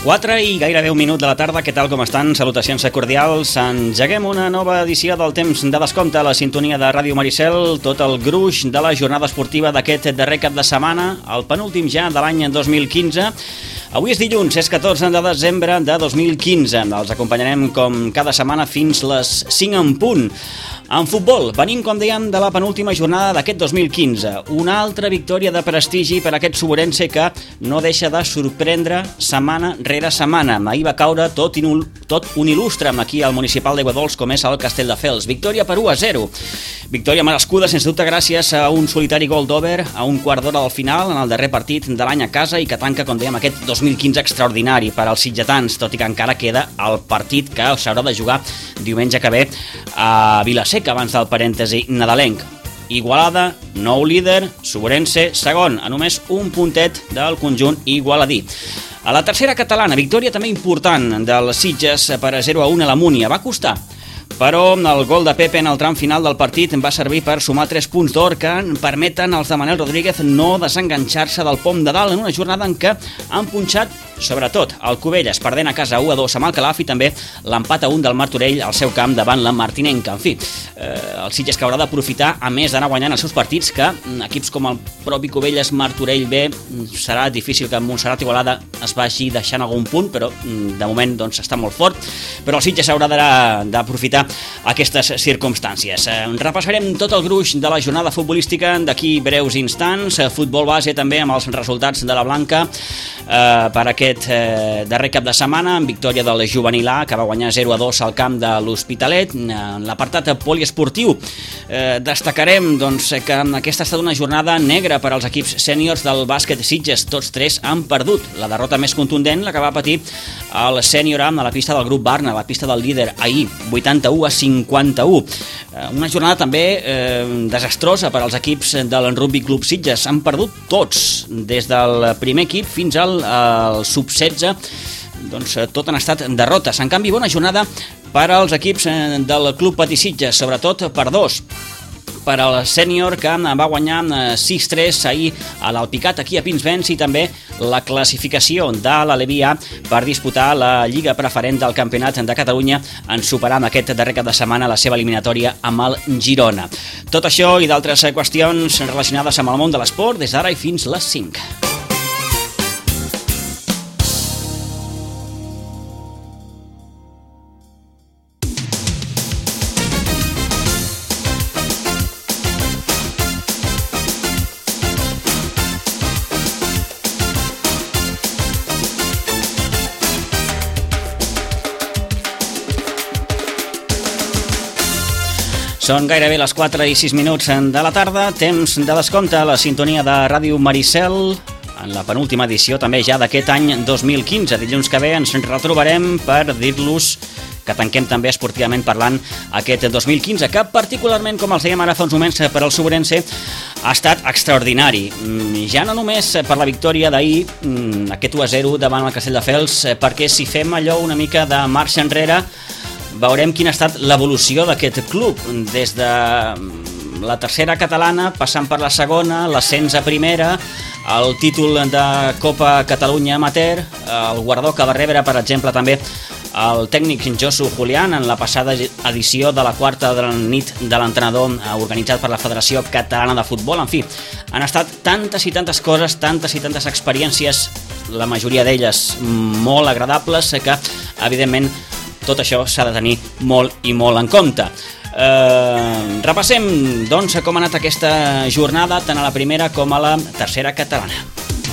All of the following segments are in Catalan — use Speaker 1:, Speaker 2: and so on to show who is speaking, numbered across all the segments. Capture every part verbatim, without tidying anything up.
Speaker 1: quatre i gairebé un minut de la tarda. Què tal, com estan? Salutacions cordials. Engeguem una nova edició del Temps de Descompte a la sintonia de Ràdio Maricel. Tot el gruix de la jornada esportiva d'aquest darrer cap de setmana, el penúltim ja de l'any dos mil quinze. Avui és dilluns, és catorze de desembre de dos mil quinze. Els acompanyarem com cada setmana fins les cinc en punt. En futbol, venim, com dèiem, de la penúltima jornada d'aquest dos mil quinze. Una altra victòria de prestigi per aquest Suborense que no deixa de sorprendre setmana rere setmana. Ahir va caure tot, inul, tot un il·lustre aquí al municipal d'Aiguadols, com és el Castelldefels. Victòria per u a zero. Victòria merescuda, sense dubte, gràcies a un solitari gol d'Over a un quart d'hora del final en el darrer partit de l'any a casa i que tanca, com dèiem, aquest dos mil quinze extraordinari per als sitgetans, tot i que encara queda el partit que s'haurà de jugar diumenge que ve a Vila-seca, abans del parèntesi nadalenc. Igualada, nou líder, Suborense, segon, a només un puntet del conjunt igualadí. A la tercera catalana, victòria també important del Sitges per a zero a un a la Múnia. Va costar, però el gol de Pepe en el tram final del partit va servir per sumar tres punts d'or que permeten als de Manel Rodríguez no desenganxar-se del pom de dalt en una jornada en què han punxat sobretot el Cubelles, perdent a casa u a dos amb el Calaf, i també l'empat a un del Martorell al seu camp davant la Martinenca. En fi, eh, el Sitges que haurà d'aprofitar, a més d'anar guanyant els seus partits, que equips com el propi Cubelles, Martorell B, serà difícil que Montserrat Igualada es vagi deixant algun punt, però de moment doncs, està molt fort. Però el Sitges haurà d'aprofitar aquestes circumstàncies. Eh, repassarem tot el gruix de la jornada futbolística d'aquí breus instants. Eh, futbol base també amb els resultats de la Blanca eh, per aquest Eh, darrer cap de setmana, en victòria del Juvenil A, que va guanyar zero a dos al camp de l'Hospitalet. En l'apartat poliesportiu eh, destacarem doncs, que aquesta ha estat una jornada negra per als equips sèniors del bàsquet Sitges. Tots tres han perdut. La derrota més contundent, la que va patir el sènior A a la pista del grup Barna, a la pista del líder ahir, vuitanta-u a cinquanta-u. Eh, una jornada també eh, desastrosa per als equips del Rugby Club Sitges. Han perdut tots, des del primer equip fins al, al sub setze, doncs tot han estat derrotes. En canvi, bona jornada per als equips del Club Patí Sitges, sobretot per dos. Per al sènior, que va guanyar sis tres ahir a l'Alpicat, aquí a Pinsbens, i també la classificació de l'Aleví A per disputar la Lliga Preferent del Campionat de Catalunya, en superar aquest darrer cap de setmana la seva eliminatòria amb el Girona. Tot això i d'altres qüestions relacionades amb el món de l'esport des d'ara i fins les cinc. Són gairebé les quatre i sis minuts de la tarda, temps de descompte a la sintonia de Ràdio Maricel, en la penúltima edició també ja d'aquest any dos mil quinze. Dilluns que ve ens retrobarem per dir-los que tanquem també esportivament parlant aquest dos mil quinze, que particularment, com els dèiem ara fa uns moments, per al Suborense ha estat extraordinari. Ja no només per la victòria d'ahir, aquest u a zero davant el Castelldefels, perquè si fem allò una mica de marxa enrere, veurem quina ha estat l'evolució d'aquest club, des de la tercera catalana, passant per la segona, l'ascens a primera, el títol de Copa Catalunya Amateur, el guardó que va rebre, per exemple, també el tècnic Josu Julián en la passada edició de la quarta de la nit de l'entrenador organitzat per la Federació Catalana de Futbol. En fi, han estat tantes i tantes coses, tantes i tantes experiències, la majoria d'elles molt agradables, que, evidentment, tot això s'ha de tenir molt i molt en compte. Eh, repassem, doncs, com ha anat aquesta jornada, tant a la primera com a la tercera catalana.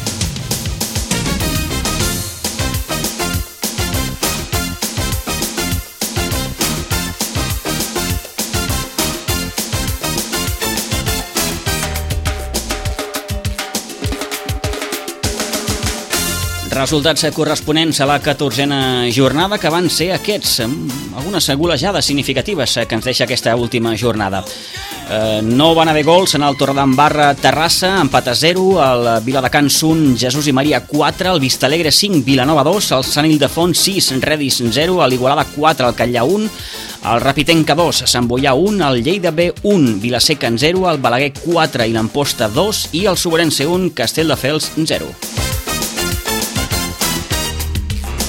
Speaker 1: Resultats corresponents a la catorzena jornada, que van ser aquests, algunes golejades significatives que ens deixa aquesta última jornada. Eh, no van haver gols en el Torredembarra Terrassa, empat a zero, el Viladecans un, Jesús i Maria quatre, el Vistalegre cinc, Vilanova dos, el Sant Ildefons sis, Redis zero, l'Igualada quatre, el Catllà un, el Rapitenca dos, Sant Boià un, el Lleida B un, Vilaseca zero, el Balaguer quatre i l'Amposta dos i el Suborense un, Castelldefels zero.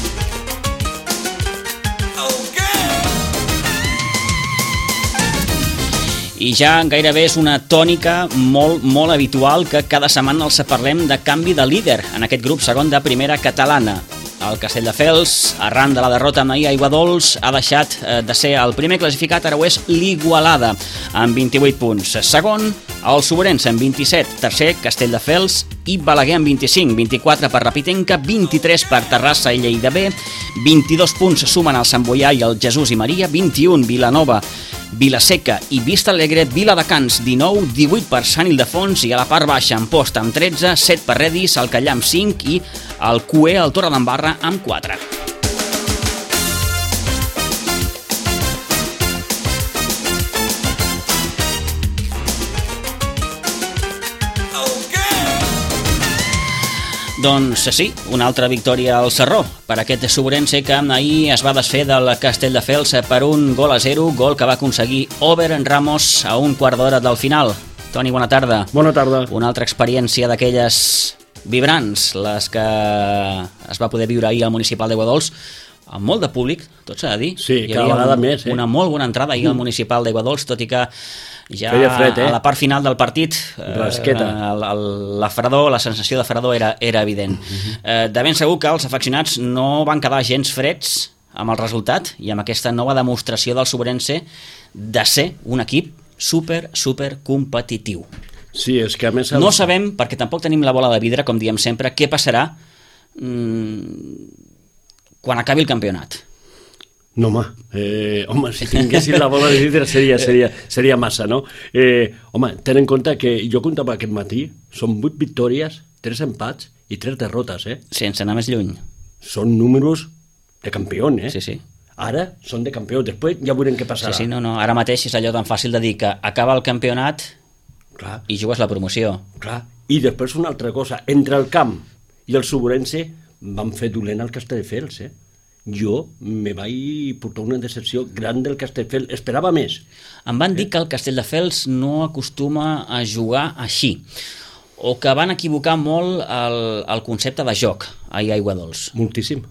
Speaker 1: I ja gairebé és una tònica molt, molt habitual que cada setmana els parlem de canvi de líder en aquest grup segon de primera catalana. El Castelldefels, arran de la derrota amb ahir a Aiguadols, ha deixat de ser el primer classificat, ara ho és l'Igualada, amb vint-i-vuit punts. Segon, el Sobrense, amb vint-i-set. Tercer, Castelldefels i Balaguer, amb vint-i-cinc. vint-i-quatre per Rapitenca, vint-i-tres per Terrassa i Lleida B, vint-i-dos punts sumen el Sant Boià i el Jesús i Maria, vint-i-un Vilanova, Vilaseca i Vista Alegre, Viladecans dinou, divuit per Sant Ildefons i a la part baixa Amposta amb tretze, set per Redis, el Callà amb cinc i el Cué, el Torredembarra amb quatre. Doncs sí, una altra victòria al Sarró per aquest Sobrense que ahir es va desfer del Castelldefels per un gol a zero, gol que va aconseguir Over Ramos a un quart d'hora del final. Toni, bona tarda.
Speaker 2: Bona tarda.
Speaker 1: Una altra experiència d'aquelles vibrants, les que es va poder viure ahir al municipal d'Aiguadols, amb molt de públic, tot s'ha de dir.
Speaker 2: Sí, cada vegada
Speaker 1: un,
Speaker 2: més. Eh?
Speaker 1: Una molt bona entrada ahir al municipal d'Aiguadols, tot i que ja
Speaker 2: fred, eh?
Speaker 1: a la part final del partit
Speaker 2: eh,
Speaker 1: la fredor, la sensació de fredor era, era evident. Uh-huh. eh, de ben segur que els afeccionats no van quedar gens freds amb el resultat i amb aquesta nova demostració del Sobrense de ser un equip super, super competitiu.
Speaker 2: Sí, és que a més... El...
Speaker 1: No sabem, perquè tampoc tenim la bola de vidre, com diem sempre, què passarà mmm, quan acabi el campionat.
Speaker 2: No, home, eh, home, si tinguessin la bola de vidre seria, seria, seria massa, no? Eh, home, ten en compte que jo comptava aquest matí, són vuit victòries, tres empats i tres derrotes, eh?
Speaker 1: Sense anar més lluny.
Speaker 2: Són números de campió, eh?
Speaker 1: Sí, sí.
Speaker 2: Ara són de campió, després ja veurem què passarà.
Speaker 1: Sí, sí, no, no, ara mateix és allò tan fàcil de dir que acaba el campionat clar. I jugues la promoció.
Speaker 2: Clar, i després una altra cosa, entre el camp i el Sobrense van fer dolent al Castelldefels, eh? Jo me vaig portar una decepció gran del Castelldefels, esperava més.
Speaker 1: Em van dir que el Castelldefels no acostuma a jugar així, o que van equivocar molt el, el concepte de joc ahir a Aiguadols.
Speaker 2: Moltíssim.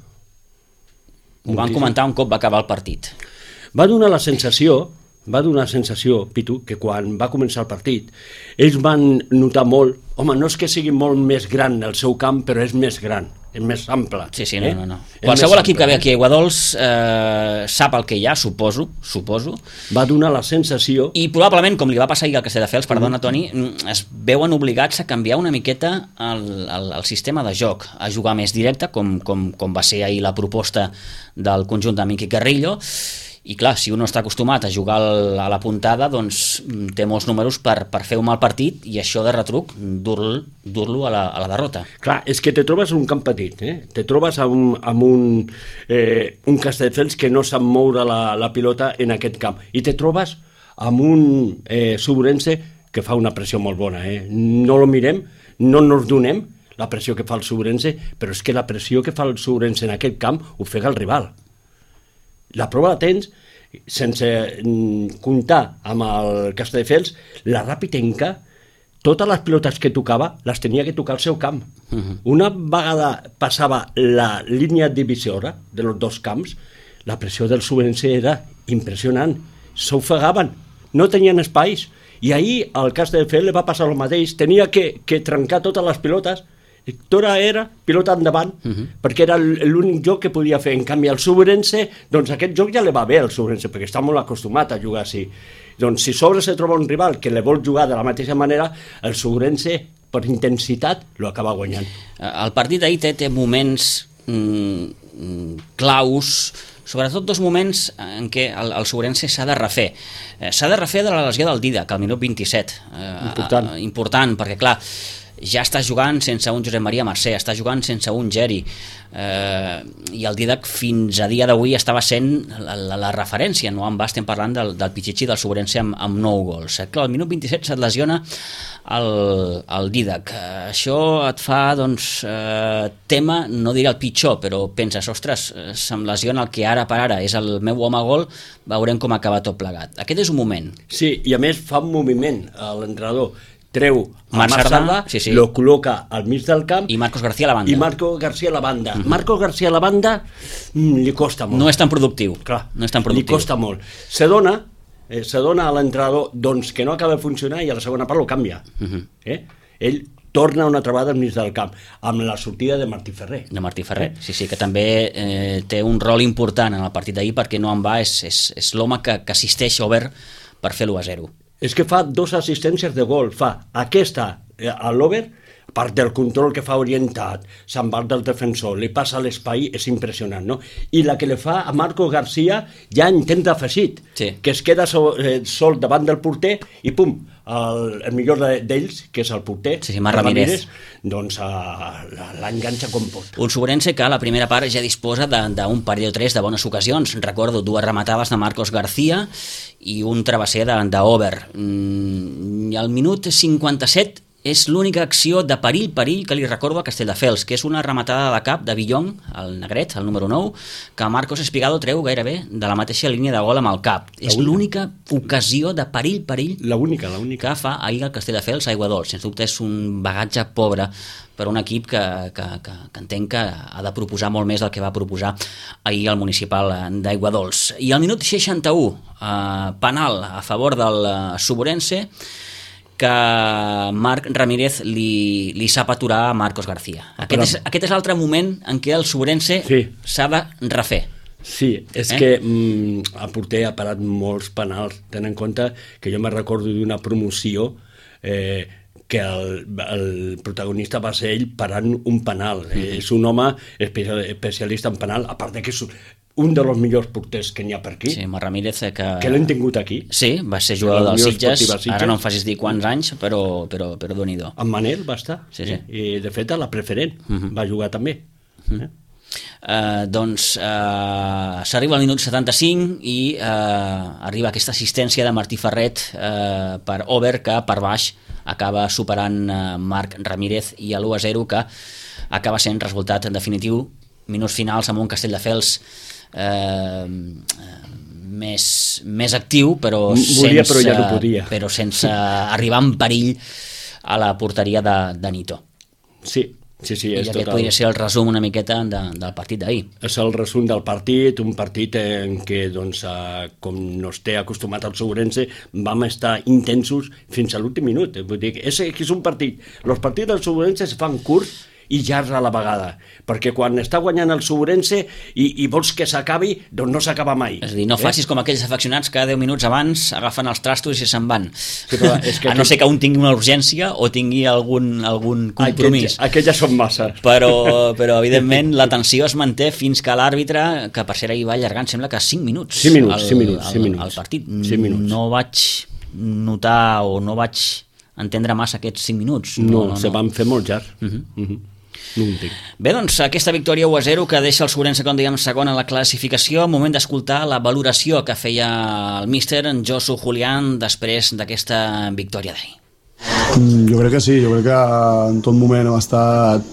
Speaker 1: Ho van comentar un cop va acabar el partit.
Speaker 2: Va donar la sensació, va donar la sensació, Pitu, que quan va començar el partit, ells van notar molt, home, no és que sigui molt més gran el seu camp, però és més gran, és més ample.
Speaker 1: Sí, sí, no,
Speaker 2: eh?
Speaker 1: no, no. Qualsevol equip que ve aquí a Aiguadols eh, sap el que hi ha, suposo, suposo.
Speaker 2: Va donar la sensació...
Speaker 1: I probablement, com li va passar ahir al Castelldefels, perdona, mm. Toni, es veuen obligats a canviar una miqueta el, el, el sistema de joc, a jugar més directe, com, com, com va ser ahir la proposta del conjunt de Miqui Carrillo. I clar, si un no està acostumat a jugar a la puntada, doncs té molts números per, per fer un mal partit i això de retruc dur-lo dur a, la, a la derrota.
Speaker 2: Clar, és que te trobes en un camp petit, eh? Te trobes amb, amb un, eh, un Castelldefels que no sap moure la, la pilota en aquest camp i te trobes amb un eh, Sobrense que fa una pressió molt bona, eh? No lo mirem, no nos donem la pressió que fa el Sobrense, però és que la pressió que fa el Sobrense en aquest camp ofega el rival. La prova la tens, sense comptar amb el Castelldefels, la Rapitenca, totes les pilotes que tocava, les tenia que tocar al seu camp. Uh-huh. Una vegada passava la línia divisora dels dos camps, la pressió del Sobrense era impressionant. S'ofegaven, no tenien espais. I ahir al Castelldefels li va passar el mateix, tenia que, que trencar totes les pilotes. Tota era pilota endavant, uh-huh. perquè era l'únic joc que podia fer. En canvi, el Sobrense, doncs aquest joc ja li va bé al Sobrense, perquè està molt acostumat a jugar així. Doncs si sobre se troba un rival que li vol jugar de la mateixa manera, el Sobrense, per intensitat, lo acaba guanyant.
Speaker 1: El partit d'ahir té, té moments mm, claus, sobretot dos moments en què el, el Sobrense s'ha de refer. S'ha de refer de la lesió del Didac, al minut vint-i-set.
Speaker 2: Important.
Speaker 1: Eh, important, perquè clar, ja està jugant sense un Josep Maria Mercè, està jugant sense un Geri, eh, i el Didac fins a dia d'avui estava sent la, la, la referència, no en va, estem parlant del, del Pichichi del Sobrense amb, amb nou gols. Clar, al minut vint-i-set se't lesiona el, el Didac. Eh, això et fa, doncs, eh, tema, no diré el pitjor, però penses, ostres, se'm lesiona el que ara per ara és el meu home gol, veurem com acaba tot plegat. Aquest és un moment.
Speaker 2: Sí, i a més fa un moviment a l'entrenador, treu a
Speaker 1: Marc Sardà, sí, sí.
Speaker 2: lo col·loca al mig del camp
Speaker 1: i Marcos García a la banda.
Speaker 2: I Marco García a la banda. Uh-huh. Marco García a la banda mm, li costa molt.
Speaker 1: No és tan productiu.
Speaker 2: Clar,
Speaker 1: no és tan productiu.
Speaker 2: Li costa molt. Se dona eh, se dona a l'entrenador doncs, que no acaba de funcionar i a la segona part lo canvia. Uh-huh. eh? Ell torna una altra vegada al mig del camp, amb la sortida de Martí Ferrer.
Speaker 1: De Martí Ferrer, eh? sí, sí, que també eh, té un rol important en el partit d'ahir, perquè no en va, és, és, és l'home que, que assisteix Over per fer l'u a zero.
Speaker 2: És que fa dos assistències de gol, fa aquesta eh, a l'Over, a part del control que fa orientat, se'n va del defensor, li passa a l'espai, és impressionant, no? I la que li fa a Marco García ja en temps d'afegit,
Speaker 1: sí.
Speaker 2: que es queda sol, eh, sol davant del porter i pum, el, el millor d'ells, que és el porter,
Speaker 1: sí, sí, Marc Ramírez,
Speaker 2: doncs uh, l'enganxa com pot.
Speaker 1: Un Sobrense que a la primera part ja disposa d'un parell o tres de bones ocasions. Recordo dues rematades de Marcos García i un travesser d'Over. Mm, al minut cinquanta-set és l'única acció de perill, perill que li recordo a Castelldefels, que és una rematada de cap de Villon, el negret, el número nou, que Marcos Espigado treu gairebé de la mateixa línia de gol amb el cap. La és l'única ocasió de perill, perill
Speaker 2: l'única, l'única.
Speaker 1: que fa ahir el Castelldefels a Aiguadols. Sens dubte és un bagatge pobre per un equip que, que, que, que entenc que ha de proposar molt més del que va proposar ahir el municipal d'Aiguadols. I al minut seixanta-u, eh, penal a favor del Suborense, que Marc Ramírez li, li sap aturar a Marcos García. Aquest és, aquest és l'altre moment en què el Suborense s'ha sí. de refer.
Speaker 2: Sí, és eh? que mm, el porter ha parat molts penals. Ten en compte que jo me recordo d'una promoció eh, que el, el protagonista va ser ell parant un penal. Mm-hmm. És un home especialista en penal, a part de que és un dels millors porters que n'hi ha per aquí.
Speaker 1: Sí, Marc Ramírez, que...
Speaker 2: Que l'hem tingut aquí.
Speaker 1: Sí, va ser jugador dels Sitges, Sitges, ara no em facis dir quants anys, però, però, però Déu-n'hi-do.
Speaker 2: En Manel va estar,
Speaker 1: sí, sí.
Speaker 2: I de fet a la preferent uh-huh. va jugar també. Uh-huh.
Speaker 1: Eh? Uh, doncs uh, s'arriba al minut setanta-cinc i uh, arriba aquesta assistència de Martí Ferret uh, per Over, que per baix acaba superant uh, Marc Ramírez, i a l'u a zero, que acaba sent resultat en definitiu. Minuts finals amb un Castelldefels eh, més, més actiu, però
Speaker 2: Volia,
Speaker 1: sense,
Speaker 2: però ja no podia.
Speaker 1: però sense arribar en perill a la porteria de, de Nito.
Speaker 2: Sí, sí, sí.
Speaker 1: I
Speaker 2: és
Speaker 1: aquest
Speaker 2: total.
Speaker 1: podria ser el resum una miqueta de, del partit d'ahir.
Speaker 2: És el resum del partit, un partit en què, doncs, eh, com no es té acostumat al Segurense, vam estar intensos fins a l'últim minut. Vull dir, és, és un partit. Els partits del Segurense es fan curts i llargs a la vegada, perquè quan està guanyant el Segurense i, i vols que s'acabi, doncs no s'acaba mai.
Speaker 1: És a dir, no eh? facis com aquells afeccionats que deu minuts abans agafen els trastos i se'n van.
Speaker 2: Sí, però és que
Speaker 1: a no ser que un tingui una urgència o tingui algun, algun compromís.
Speaker 2: Aquells, aquells són massa.
Speaker 1: Però, però evidentment, la tensió es manté fins que l'àrbitre, que per ser ahir va allargant, sembla que cinc minuts.
Speaker 2: cinc minuts,
Speaker 1: el,
Speaker 2: cinc minuts,
Speaker 1: el,
Speaker 2: cinc minuts.
Speaker 1: el partit.
Speaker 2: cinc minuts.
Speaker 1: No vaig notar o no vaig entendre massa aquests cinc minuts.
Speaker 2: No,
Speaker 1: no, no
Speaker 2: se
Speaker 1: no.
Speaker 2: van fer molt llarg. Uh-huh. Uh-huh. No ho entenc.
Speaker 1: Bé, doncs aquesta victòria u a zero que deixa el Segurense, com dèiem, segon a la classificació. Moment d'escoltar la valoració que feia el míster en Josu Julián després d'aquesta victòria d'ahir.
Speaker 3: Jo crec que sí, jo crec que en tot moment hem estat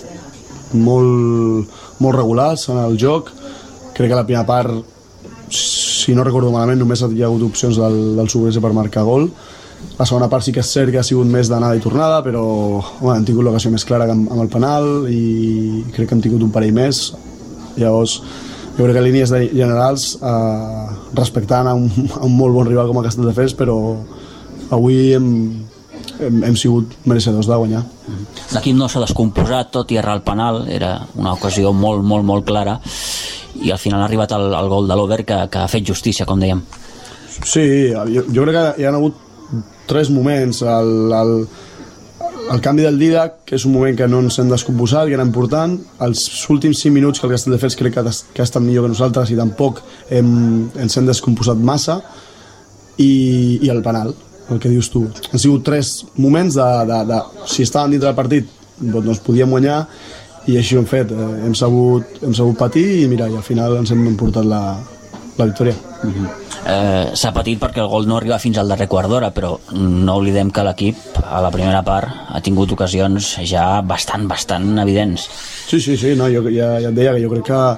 Speaker 3: molt, molt regulars en el joc. Crec que la primera part, si no recordo malament, només hi ha hagut opcions del, del Segurense per marcar gol. La segona part sí que és cert que ha sigut més d'anada i tornada, però home, hem tingut l'ocasió més clara amb, amb el penal i crec que hem tingut un parell més. Llavors, jo crec que en línies generals, eh, respectant a un, a un molt bon rival com el Castelldefels, però avui hem, hem, hem sigut mereixedors de guanyar.
Speaker 1: L'equip no s'ha descomposat, tot i errar el penal, era una ocasió molt, molt, molt clara, i al final ha arribat el, el gol de l'Over que, que ha fet justícia, com dèiem.
Speaker 3: Sí, jo, jo crec que hi ha hagut tres moments. El, el, el canvi del Didac, que és un moment que no ens hem descomposat, que era important. Els últims cinc minuts que el Castelldefels crec que ha, que ha estat millor que nosaltres i tampoc hem, ens hem descomposat massa, i, i el penal, el que dius tu. Han sigut tres moments de, de, de si estàvem dintre del partit doncs podíem guanyar, i així ho hem fet. Hem sabut, hem sabut patir i mira, i al final ens hem emportat la, la victòria.
Speaker 1: Uh-huh. Eh, s'ha patit perquè el gol no arriba fins al darrer quart d'hora, però no oblidem que l'equip a la primera part ha tingut ocasions ja bastant, bastant evidents.
Speaker 3: Sí, sí, sí, no, jo ja, ja et deia que jo crec que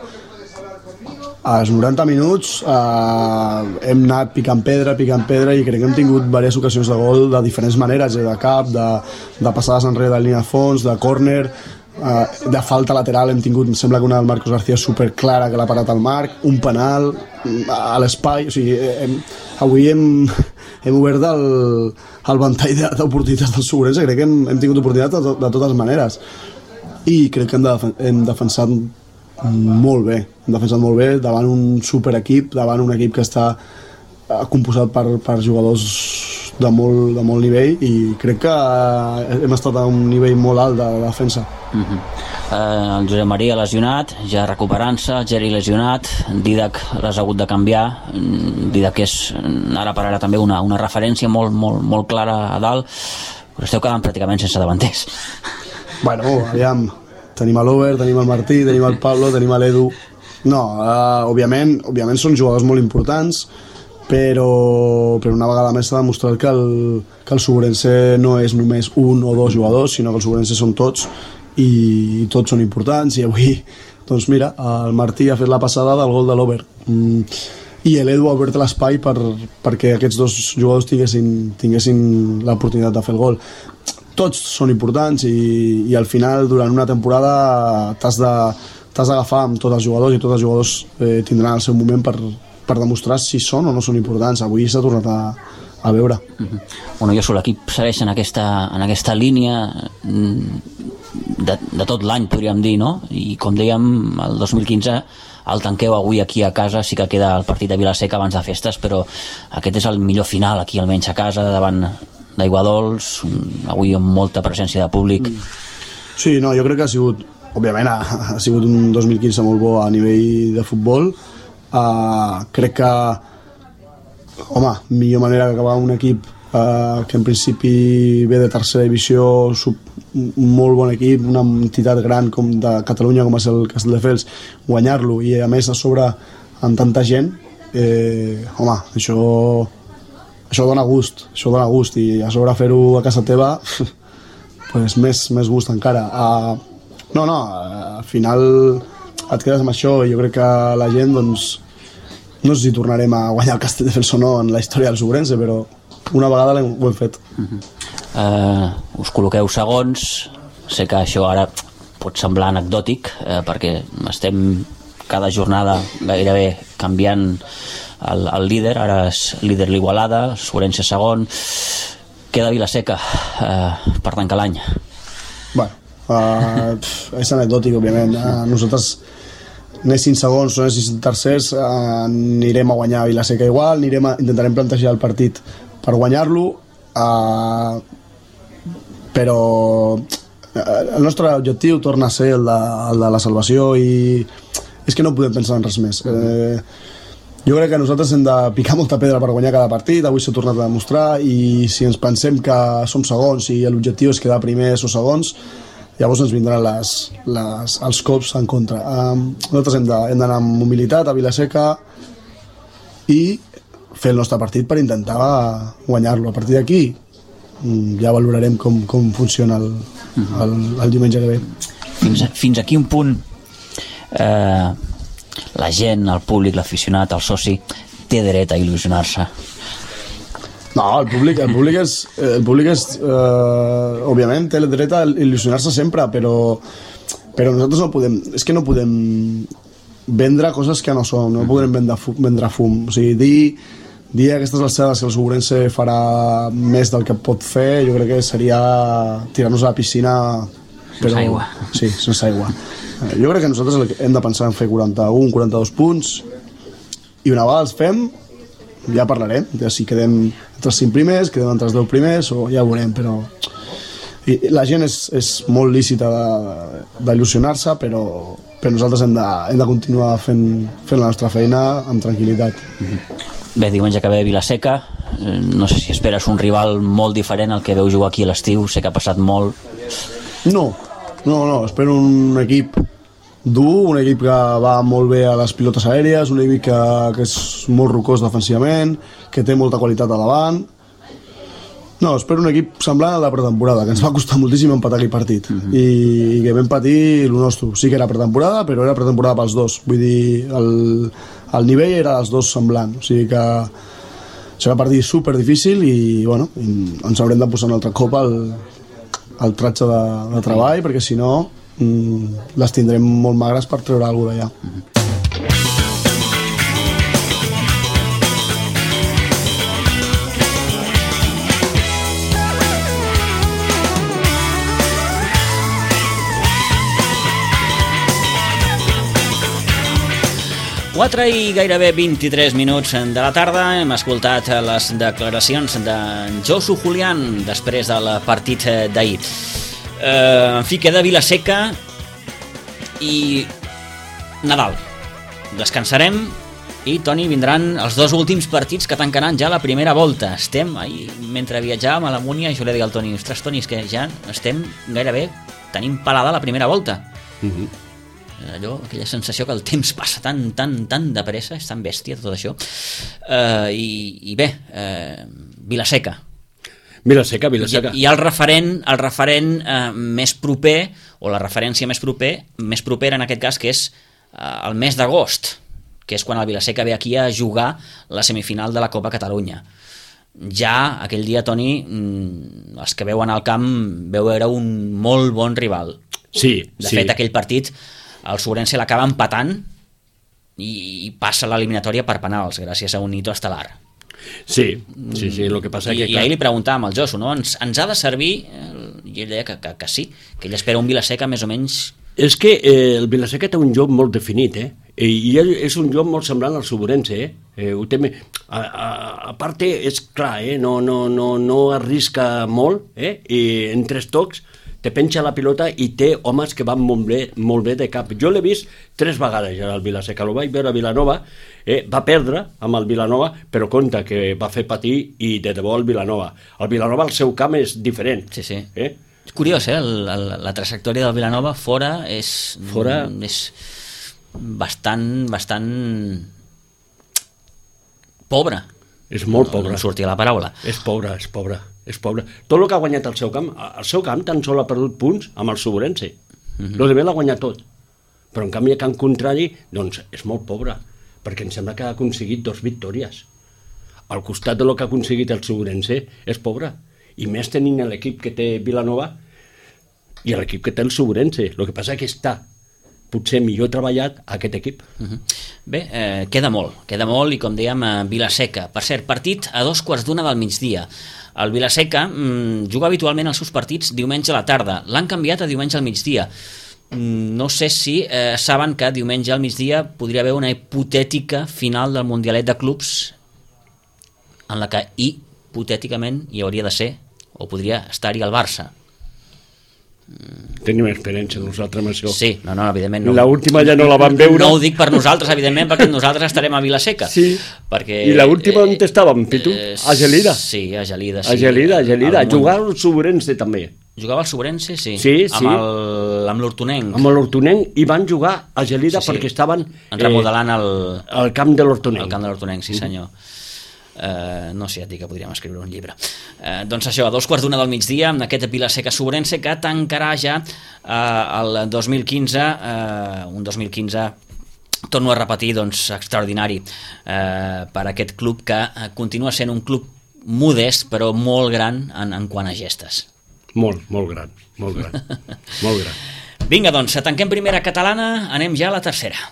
Speaker 3: als noranta minuts eh, hem anat picant pedra, picant pedra, i crec que hem tingut diverses ocasions de gol de diferents maneres, de cap, de, de passades enrere de línia de fons, de córner. Uh, de falta lateral hem tingut, em sembla que una del Marcos García superclara que l'ha parat al marc, un penal a l'espai, o sigui, hem, avui hem, hem obert el, el ventall d'oportunitats del Segurense. Crec que hem, hem tingut oportunitats de, de totes maneres i crec que hem, de, hem defensat molt bé, hem defensat molt bé davant un superequip, davant un equip que està composat per, per jugadors de molt, de molt nivell, i crec que hem estat a un nivell molt alt de, de defensa.
Speaker 4: Uh-huh. eh, el Josep Maria lesionat, ja recuperant-se, el Geri lesionat, Didac l'has hagut de canviar. Didac és ara per ara també una, una referència molt, molt, molt clara a dalt, però esteu quedant pràcticament sense davanters.
Speaker 3: Bueno, aviam, tenim l'Over, tenim el Martí, tenim el Pablo, tenim l'Edu. No, uh, òbviament, òbviament són jugadors molt importants, però, però una vegada més s'ha demostrat que el, que el Segurense no és només un o dos jugadors, sinó que el Segurense són tots i tots són importants. I avui, doncs mira, el Martí ha fet la passada del gol de l'Over mm, i l'Edu ha obert l'espai per, perquè aquests dos jugadors tinguessin, tinguessin l'oportunitat de fer el gol. Tots són importants i, i al final, durant una temporada, t'has de, t'has d'agafar amb tots els jugadors, i tots els jugadors eh, tindran el seu moment per per demostrar si són o no són importants. Avui s'ha tornat a, a veure.
Speaker 4: Uh-huh. Bueno, jo sol, l'equip segueix en aquesta, en aquesta línia de, de tot l'any, podríem dir, no? I com dèiem, el dos mil quinze el tanqueu avui aquí a casa, sí que queda el partit de Vilaseca abans de festes, però aquest és el millor final aquí, almenys a casa, davant d'Aiguadols, avui amb molta presència de públic.
Speaker 3: Sí, no, jo crec que ha sigut, òbviament ha, ha sigut un dos mil quinze molt bo a nivell de futbol. Uh, crec que home, millor manera d'acabar un equip uh, que en principi ve de tercera divisió, sub, un molt bon equip, una entitat gran com de Catalunya com és el Castelldefels, guanyar-lo i a més a sobre amb tanta gent, eh, home, això això dona gust, això dona gust, i a sobre fer-ho a casa teva pues més, més gust encara. Uh, no, no, al final et quedes amb això, i jo crec que la gent, doncs, no sé si tornarem a guanyar el Castelldefels o no en la història del Segurense, però una vegada ho hem fet.
Speaker 4: Uh-huh. uh, us col·loqueu segons, sé que això ara pot semblar anecdòtic, eh, perquè estem cada jornada gairebé canviant el, el líder, ara és líder l'Igualada, el Segurense segon, queda Vilaseca eh, per tancar l'any.
Speaker 3: Bueno, uh, és anecdòtic, òbviament. Uh, nosaltres anessin segons o anessin tercers, uh, anirem a guanyar a Vilaseca igual, anirem a, intentarem plantejar el partit per guanyar-lo, uh, però el nostre objectiu torna a ser el de, el de la salvació, i és que no podem pensar en res més. Uh, jo crec que nosaltres hem de picar molta pedra per guanyar cada partit, avui s'ha tornat a demostrar, i si ens pensem que som segons i l'objectiu és quedar primers o segons, llavors ens vindran les, les, els cops en contra. Um, nosaltres hem d'anar amb humilitat a Vilaseca i fer el nostre partit per intentar guanyar-lo. A partir d'aquí ja valorarem com, com funciona el, el, el diumenge que ve.
Speaker 4: Fins a, fins a quin punt eh, la gent, el públic, l'aficionat, el soci té dret a il·lusionar-se?
Speaker 3: No, el públic, el públic és, el públic és eh, òbviament té el dret a il·lusionar-se sempre, però, però nosaltres no podem, és que no podem vendre coses que no són, no podem vendre fum, vendre fum. O sigui, dir, dir a aquestes alçades que el Segurense farà més del que pot fer, jo crec que seria tirar-nos a la piscina, però,
Speaker 4: sense aigua.
Speaker 3: Sí, sense aigua. Jo crec que nosaltres hem de pensar en fer quaranta-un, quaranta-dos punts, i una vegada els fem ja parlarem, ja si quedem entre els cinc primers, quedem entre els deu primers, o ja ho veurem, però i la gent és, és molt lícita d'il·lusionar-se, però, però nosaltres hem de, hem de continuar fent, fent la nostra feina amb tranquil·litat.
Speaker 4: Bé, diumenge que ve Vilaseca, no sé si esperes un rival molt diferent al que veu jugar aquí a l'estiu, sé que ha passat molt.
Speaker 3: No, no, no, espero un equip dur, un equip que va molt bé a les pilotes aèries, un equip que, que és molt rocós defensivament, que té molta qualitat a davant. No, espero un equip semblant a la pretemporada, que ens va costar moltíssim empatar aquell partit, uh-huh. i, i que vam patir el nostre. Sí que era pretemporada, però era pretemporada pels dos, vull dir, el, el nivell era dels dos semblant, o sigui que serà un partit super difícil, i bueno, i ens haurem de posar un altre cop el, el tratge de, de treball, perquè si no mm, les tindrem molt magres per treure alguna cosa d'allà. Mm-hmm.
Speaker 1: quatre i gairebé vint-i-tres minuts de la tarda. Hem escoltat les declaracions d'en Josu Julián després del partit d'ahir. Eh, en fi, queda Vila-seca i Nadal. Descansarem i, Toni, vindran els dos últims partits que tancaran ja la primera volta. Estem, ahir, mentre viatjàvem a la Múnia, jo li deia al Toni, ostres, Toni, és que ja estem gairebé, tenim pelada la primera volta. Mhm. Mm allò, aquella sensació que el temps passa tan, tan, tan de pressa, és tan bèstia tot això. Uh, i, i bé, uh, Vila-seca.
Speaker 2: Vila-seca, Vila-seca.
Speaker 1: I, i el referent, el referent uh, més proper, o la referència més proper, més propera en aquest cas, que és uh, el mes d'agost, que és quan el Vila-seca ve aquí a jugar la semifinal de la Copa Catalunya. Ja aquell dia, Toni, els que veuen al camp veu veure un molt bon rival.
Speaker 2: Sí,
Speaker 1: de
Speaker 2: sí.
Speaker 1: fet, aquell partit el Sobrense l'acaba empatant i passa l'eliminatòria per penals gràcies a un hito estel·lar.
Speaker 2: Sí, sí, sí, el que passa
Speaker 1: I,
Speaker 2: que...
Speaker 1: I ahir li preguntàvem al Josu, no? Ens, ens ha de servir? I ell deia que, que, que sí, que ell espera un Vila-seca més o menys...
Speaker 2: És que eh, el Vila-seca té un joc molt definit, eh? I és un joc molt semblant al Sobrense, eh? eh ho té... a, a, a part, és clar, eh? No, no, no, no arrisca molt, eh? I en tres tocs te penja la pilota i té homes que van molt bé, molt bé de cap. Jo l'he vist tres vegades ja al Vila-seca, el vaig veure a Vilanova, eh, va perdre amb el Vilanova, però compte que va fer patir i de debò el Vilanova. El Vilanova, el seu camp és diferent.
Speaker 1: Sí, sí.
Speaker 2: Eh?
Speaker 1: És curiós, eh? El, el, la trajectòria del Vilanova fora és...
Speaker 2: Fora...
Speaker 1: és bastant, bastant... pobre.
Speaker 2: És molt pobre.
Speaker 1: No, no sortia la paraula.
Speaker 2: És pobre, és pobre, és pobre. Tot el que ha guanyat el seu camp, el seu camp tan sol ha perdut punts amb el Sobrense. Mm-hmm. Lo de bé l'ha guanyat tot. Però en canvi a camp contrari, doncs és molt pobre, perquè em sembla que ha aconseguit dos victòries. Al costat de lo que ha aconseguit el Sobrense és pobre. I més tenint l'equip que té Vilanova i l'equip que té el Sobrense. El que passa és que està potser millor treballat aquest equip.
Speaker 1: Uh-huh. Bé, eh, queda molt, queda molt i com dèiem, eh, Vila-seca. Per cert, partit a dos quarts d'una del migdia. El Vila-seca mm, juga habitualment els seus partits diumenge a la tarda. L'han canviat a diumenge al migdia. Mm, no sé si eh, saben que diumenge al migdia podria haver una hipotètica final del Mundialet de Clubs en la que hipotèticament hi hauria de ser o podria estar-hi el Barça.
Speaker 2: Tenim experiència nosaltres amb això.
Speaker 1: Sí, no, no, evidentment no.
Speaker 2: L'última ja no la vam veure.
Speaker 1: No ho dic per nosaltres, evidentment, perquè nosaltres estarem a Vila-seca.
Speaker 2: Sí,
Speaker 1: perquè,
Speaker 2: i l'última on estàvem, Pitu?
Speaker 1: Eh,
Speaker 2: a Gelida.
Speaker 1: Sí, a Gelida, sí.
Speaker 2: A Gelida, a Gelida. Jugava al Sobrense també.
Speaker 1: Jugava al Sobrense, sí.
Speaker 2: Sí, sí.
Speaker 1: Amb l'Hortonenc.
Speaker 2: Amb l'Hortonenc, i van jugar a Gelida sí, sí. perquè estaven...
Speaker 1: remodelant el...
Speaker 2: el camp de l'Hortonenc.
Speaker 1: El camp de l'Hortonenc, sí senyor. Mm. Uh, no sé, et dic que podríem escriure un llibre. Uh, doncs això, a dos quarts d'una del migdia, amb aquest Vila-seca Sobrense que tancarà ja uh, el dos mil quinze, uh, un dos mil quinze, torno a repetir, doncs, extraordinari uh, per aquest club que uh, continua sent un club modest, però molt gran en, en quant a gestes.
Speaker 2: Molt, molt gran, molt gran, molt gran.
Speaker 1: Vinga, doncs, tanquem primera catalana, anem ja a la tercera.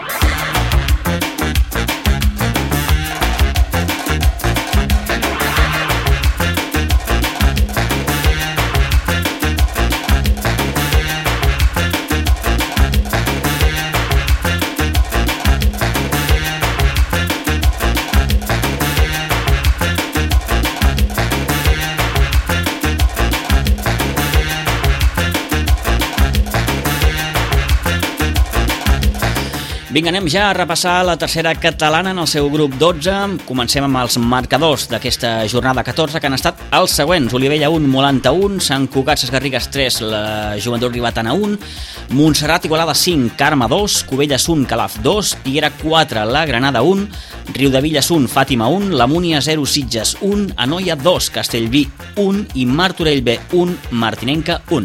Speaker 1: Vinga, anem ja a repassar la tercera catalana en el seu grup dotze. Comencem amb els marcadors d'aquesta jornada catorze, que han estat els següents. Olivella un, Molanta un, Sant Cugat Sesgarrigues tres, la Joventut Ribetana un, Montserrat Igualada cinc, Carme dos, Cubelles un, Calaf dos, Piera quatre, la Granada un, Riudevilles un, Fàtima un, la Múnia zero, Sitges un, Anoia dos, Castellví un i Martorell B un, Martinenca un.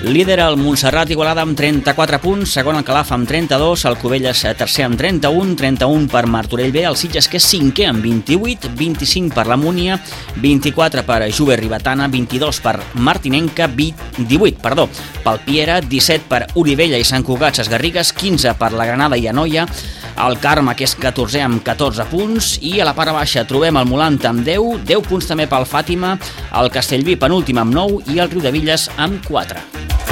Speaker 1: Líder el Montserrat Igualada amb trenta-quatre punts, segon el Calaf amb trenta-dos, el Cubelles tercer amb trenta-un, trenta-un per Martorell B, el Sitges que és cinquè amb vint-i-vuit, vint-i-cinc per la Múnia, vint-i-quatre per Jove Ribetana, vint-i-dos per Martinenca, divuit, perdó, pel Piera, disset per Olivella i Sant Cugat Sesgarrigues, quinze per la Granada i Anoia, el Carme que és catorzè amb catorze punts i a la part baixa trobem el Molant amb deu, deu punts també pel Fàtima, el Castellví penúltim amb nou i el Riudevilles amb quatre.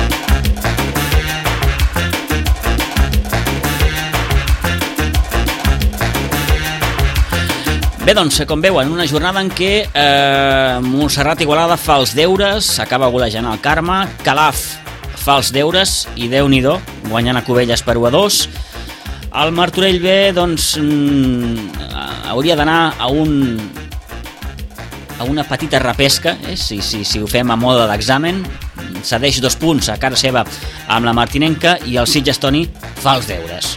Speaker 1: Bé, doncs, com veuen, una jornada en què eh, Montserrat Igualada fa els deures, acaba golejant el Carme, Calaf fa els deures i Déu-n'hi-do, guanyant a Cubelles per u a dos. El Martorell B, doncs, mm, hauria d'anar a un a una petita repesca, eh, si, si, si ho fem a mode d'examen, cedeix dos punts a cara seva amb la Martinenca i el Sitges Toni fa els deures.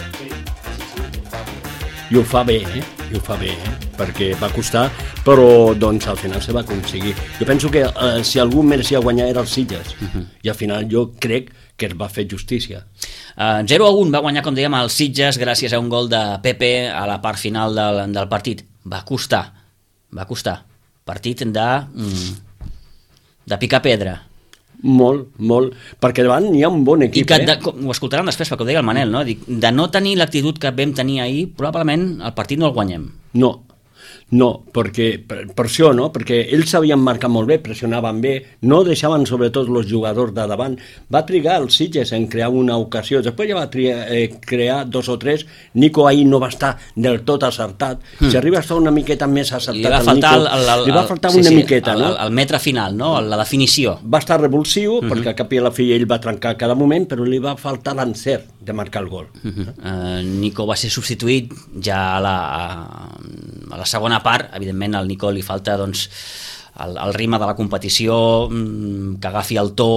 Speaker 2: I ho fa bé, eh? I ho fa bé, eh? Perquè va costar, però doncs al final se va aconseguir. Jo penso que eh, si algú mereixia guanyar era el Sitges, uh-huh. I al final jo crec que es va fer justícia.
Speaker 1: Uh, zero a un va guanyar, com dèiem, el Sitges gràcies a un gol de Pepe a la part final del, del partit. Va costar, va costar. Partit de, de picar pedra.
Speaker 2: Molt, molt, perquè davant hi ha un bon equip.
Speaker 1: I que de,
Speaker 2: eh?
Speaker 1: ho escoltaran després, perquè ho deia el Manel, no? Dic, de no tenir l'actitud que vam tenir ahir, probablement el partit no el guanyem.
Speaker 2: No, no, perquè per, per això, no? Perquè ells sabien marcar molt bé, pressionaven bé, no deixaven sobretot els jugadors de davant. Va trigar el Sitges en crear una ocasió, després ja va triar, eh, crear dos o tres. Nico ahir no va estar del tot acertat. Mm. Si arriba a estar una miqueta més acertat,
Speaker 1: li va faltar,
Speaker 2: el Nico,
Speaker 1: el, el,
Speaker 2: li va faltar
Speaker 1: sí,
Speaker 2: una
Speaker 1: sí,
Speaker 2: miqueta,
Speaker 1: el,
Speaker 2: no?
Speaker 1: El, el metre final, no? La definició.
Speaker 2: Va estar revulsiu, mm-hmm. perquè al cap i a la fi ell va trencar cada moment, però li va faltar l'encert de marcar el gol.
Speaker 1: Mm-hmm. uh, Nico va ser substituït ja a la, a, a la segona part. Evidentment al Nico li falta doncs, el, el ritme de la competició, que agafi el to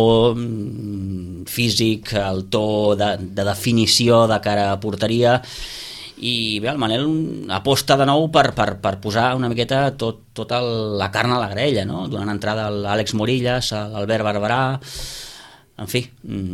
Speaker 1: físic, el to de, de definició de cara a porteria, i bé, el Manel aposta de nou per, per, per posar una miqueta tot, tota la carn a la graella, no? Donant entrada a l'Àlex Morillas, a l'Albert Barberà, en fi,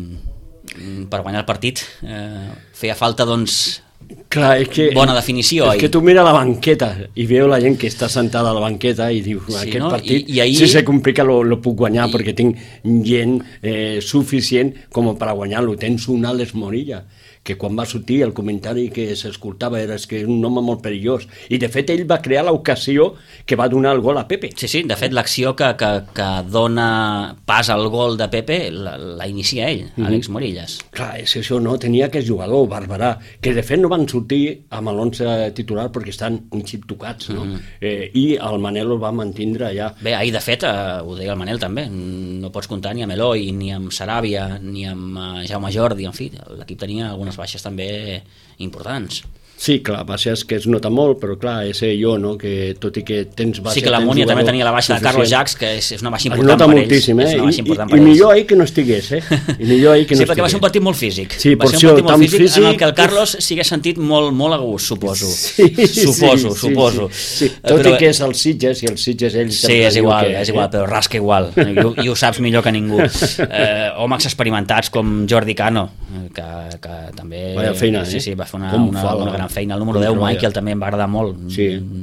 Speaker 1: per guanyar el partit eh, feia falta doncs
Speaker 2: Clar, és que,
Speaker 1: bona definició.
Speaker 2: És que tu mira la banqueta i veu la gent que està sentada a la banqueta i dius, sí, aquest no? partit, I, i ahir... si se complica lo, lo puc guanyar I... perquè tinc gent eh, suficient com per a guanyar-lo. Tens un Àlex Morilla, que quan va sortir el comentari que s'escoltava era que és un home molt perillós, i de fet ell va crear l'ocasió que va donar el gol a Pepe.
Speaker 1: Sí, sí, de fet l'acció que, que, que dona pas al gol de Pepe la, la inicia ell, mm-hmm. Àlex Morillas.
Speaker 2: Clar, és això, no? Tenia aquest jugador, Barberà, que de fet no van sortir amb l'onze titular perquè estan un xip tocats, no? Mm-hmm. eh, i el Manel el va mantindre allà.
Speaker 1: Bé, ahir de fet, eh, ho deia el Manel també, no pots comptar ni amb Eloi, ni amb Saràbia, ni amb uh, Jaume Jordi, en fi, l'equip tenia algunes baixes també importants.
Speaker 2: Sí, clar, baixes que es nota molt, però clar, és jo, no?, que tot i que tens baixa...
Speaker 1: Sí, que la Múnia també tenia la baixa suficient. De Carlos Jacques, que és, és una baixa important
Speaker 2: per
Speaker 1: moltíssim, ells.
Speaker 2: Eh?
Speaker 1: És una baixa important
Speaker 2: I,
Speaker 1: per
Speaker 2: i,
Speaker 1: ells.
Speaker 2: I millor ahir que no estigués, eh? I millor ahir que no
Speaker 1: sí, perquè
Speaker 2: estigués.
Speaker 1: va ser un partit molt físic.
Speaker 2: Sí,
Speaker 1: va
Speaker 2: per
Speaker 1: ser un
Speaker 2: això,
Speaker 1: partit molt físic,
Speaker 2: físic,
Speaker 1: en el que el Carlos s'hi hagués sentit molt, molt a gust, suposo.
Speaker 2: Sí,
Speaker 1: suposo,
Speaker 2: sí,
Speaker 1: suposo.
Speaker 2: Sí, sí. Tot però... i que és el Sitges, i el Sitges ell...
Speaker 1: Sí, és igual, que, és igual, eh? Però rasca igual, i, i ho saps millor que ningú. Eh, homes experimentats com Jordi Cano, que, que també...
Speaker 2: Vaya feina, eh?
Speaker 1: Sí, sí, va fer una, una, una gran feina. El número deu, Michael, també em va agradar molt.
Speaker 2: Sí,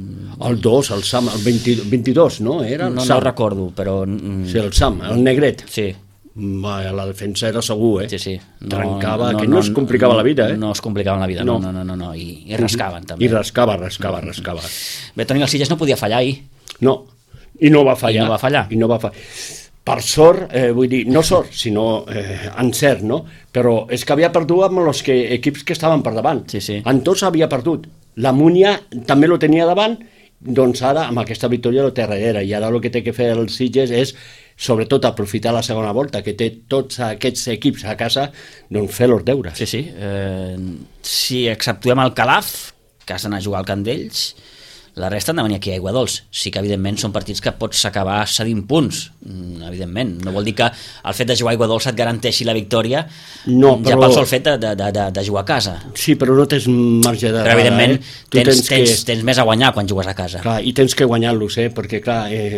Speaker 2: el dos, el Sam, el vint, vint-i-dos, no? Era el
Speaker 1: no,
Speaker 2: Sam.
Speaker 1: No recordo, però...
Speaker 2: Sí, el Sam, el negret.
Speaker 1: Sí.
Speaker 2: Va, la defensa era segur, eh?
Speaker 1: Sí, sí.
Speaker 2: No, Trencava, no, que no, no es complicava
Speaker 1: no,
Speaker 2: la vida, eh?
Speaker 1: No es complicava la vida, no, no, no, no, no. I, i rascaven, també.
Speaker 2: I rascava, rascava, rascava.
Speaker 1: Bé, Toni, el Sitges no podia fallar ahir.
Speaker 2: No, i no va fallar.
Speaker 1: I no va fallar.
Speaker 2: I no va fallar. Per sort, eh, vull dir, no sort, sinó eh, encert, no? Però és que havia perdut amb els que, equips que estaven per davant.
Speaker 1: Sí, sí.
Speaker 2: En tots havia perdut. La Múnia també lo tenia davant, doncs ara amb aquesta victòria lo té darrere, i ara el que té que fer el Sitges és sobretot aprofitar la segona volta, que té tots aquests equips a casa, doncs fer els deures.
Speaker 1: Sí, sí. Eh, si exceptuem el Calaf, que has d'anar a jugar al camp d'ells, la resta han de venir aquí a Aiguadols. Sí que, evidentment, són partits que pots acabar cedint punts, evidentment. No vol dir que el fet de jugar a Aiguadols et garanteixi la victòria, no, però... ja pel sol fet de, de, de, de jugar a casa.
Speaker 2: Sí, però no tens marge de...
Speaker 1: Però, evidentment,
Speaker 2: eh?
Speaker 1: tens,
Speaker 2: tens,
Speaker 1: tens,
Speaker 2: que...
Speaker 1: tens més a guanyar quan jugues a casa.
Speaker 2: Clar, i tens que guanyar-los, eh? Perquè, clar, eh,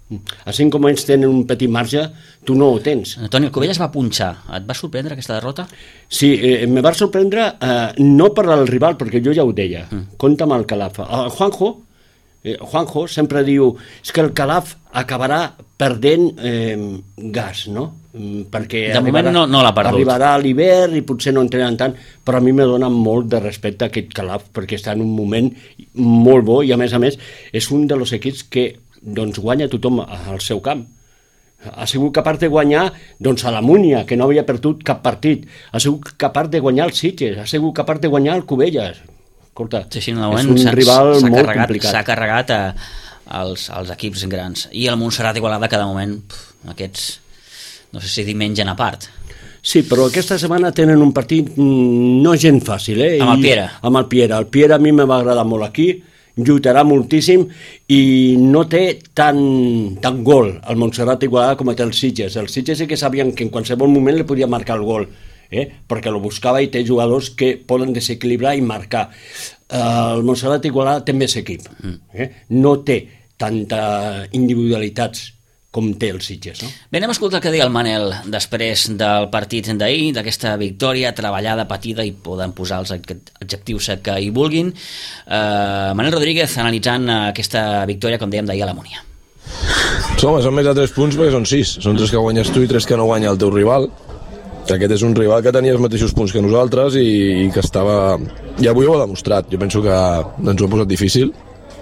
Speaker 2: Així com ells tenen un petit marge, tu no ho tens.
Speaker 1: Toni, el Cubelles va punxar. Et va sorprendre aquesta derrota?
Speaker 2: Sí, eh, me va sorprendre eh, no per al rival, perquè jo ja ho deia. Mm. Compte amb el Calaf. El Juanjo, eh, Juanjo sempre diu és que el Calaf acabarà perdent eh, gas, no? Perquè
Speaker 1: de moment no, no l'ha perdut.
Speaker 2: Arribarà a l'hivern i potser no entrenen tant, però a mi me dona molt de respecte aquest Calaf, perquè està en un moment molt bo i a més a més és un dels equips que doncs guanya tothom al seu camp. Ha sigut capaç de guanyar doncs, a la Múnia, que no havia perdut cap partit. Ha sigut capaç de guanyar el Sitges, ha sigut capaç de guanyar el Cubelles. Escolta,
Speaker 1: sí, sí, no,
Speaker 2: és un rival molt
Speaker 1: carregat,
Speaker 2: complicat.
Speaker 1: S'ha carregat a, als, als equips grans. I el Montserrat Igualada, que de moment pff, aquests, no sé si dir, mengen a part.
Speaker 2: Sí, però aquesta setmana tenen un partit no gens fàcil, eh?
Speaker 1: Amb el Piera.
Speaker 2: I, amb el Piera. El Piera a mi me va agradar molt aquí, lluitarà moltíssim i no té tant, tant gol el Montserrat Igualada com té el Sitges. El Sitges sí que sabien que en qualsevol moment li podia marcar el gol, eh? Perquè lo buscava i té jugadors que poden desequilibrar i marcar. El Montserrat Igualada té més equip, eh? No té tanta individualitats com té el Sitges, no?
Speaker 1: Bé, anem a escoltar el que deia el Manel després del partit d'ahir, d'aquesta victòria treballada, patida, i poden posar els adjectius que hi vulguin. Uh, Manel Rodríguez analitzant aquesta victòria, com dèiem, d'ahir a la Múnia.
Speaker 5: Home, són més de tres punts perquè són sis. Són tres que guanyes tu i tres que no guanya el teu rival. Aquest és un rival que tenia els mateixos punts que nosaltres i, i que estava... I avui ho ha demostrat. Jo penso que ens ho ha posat difícil,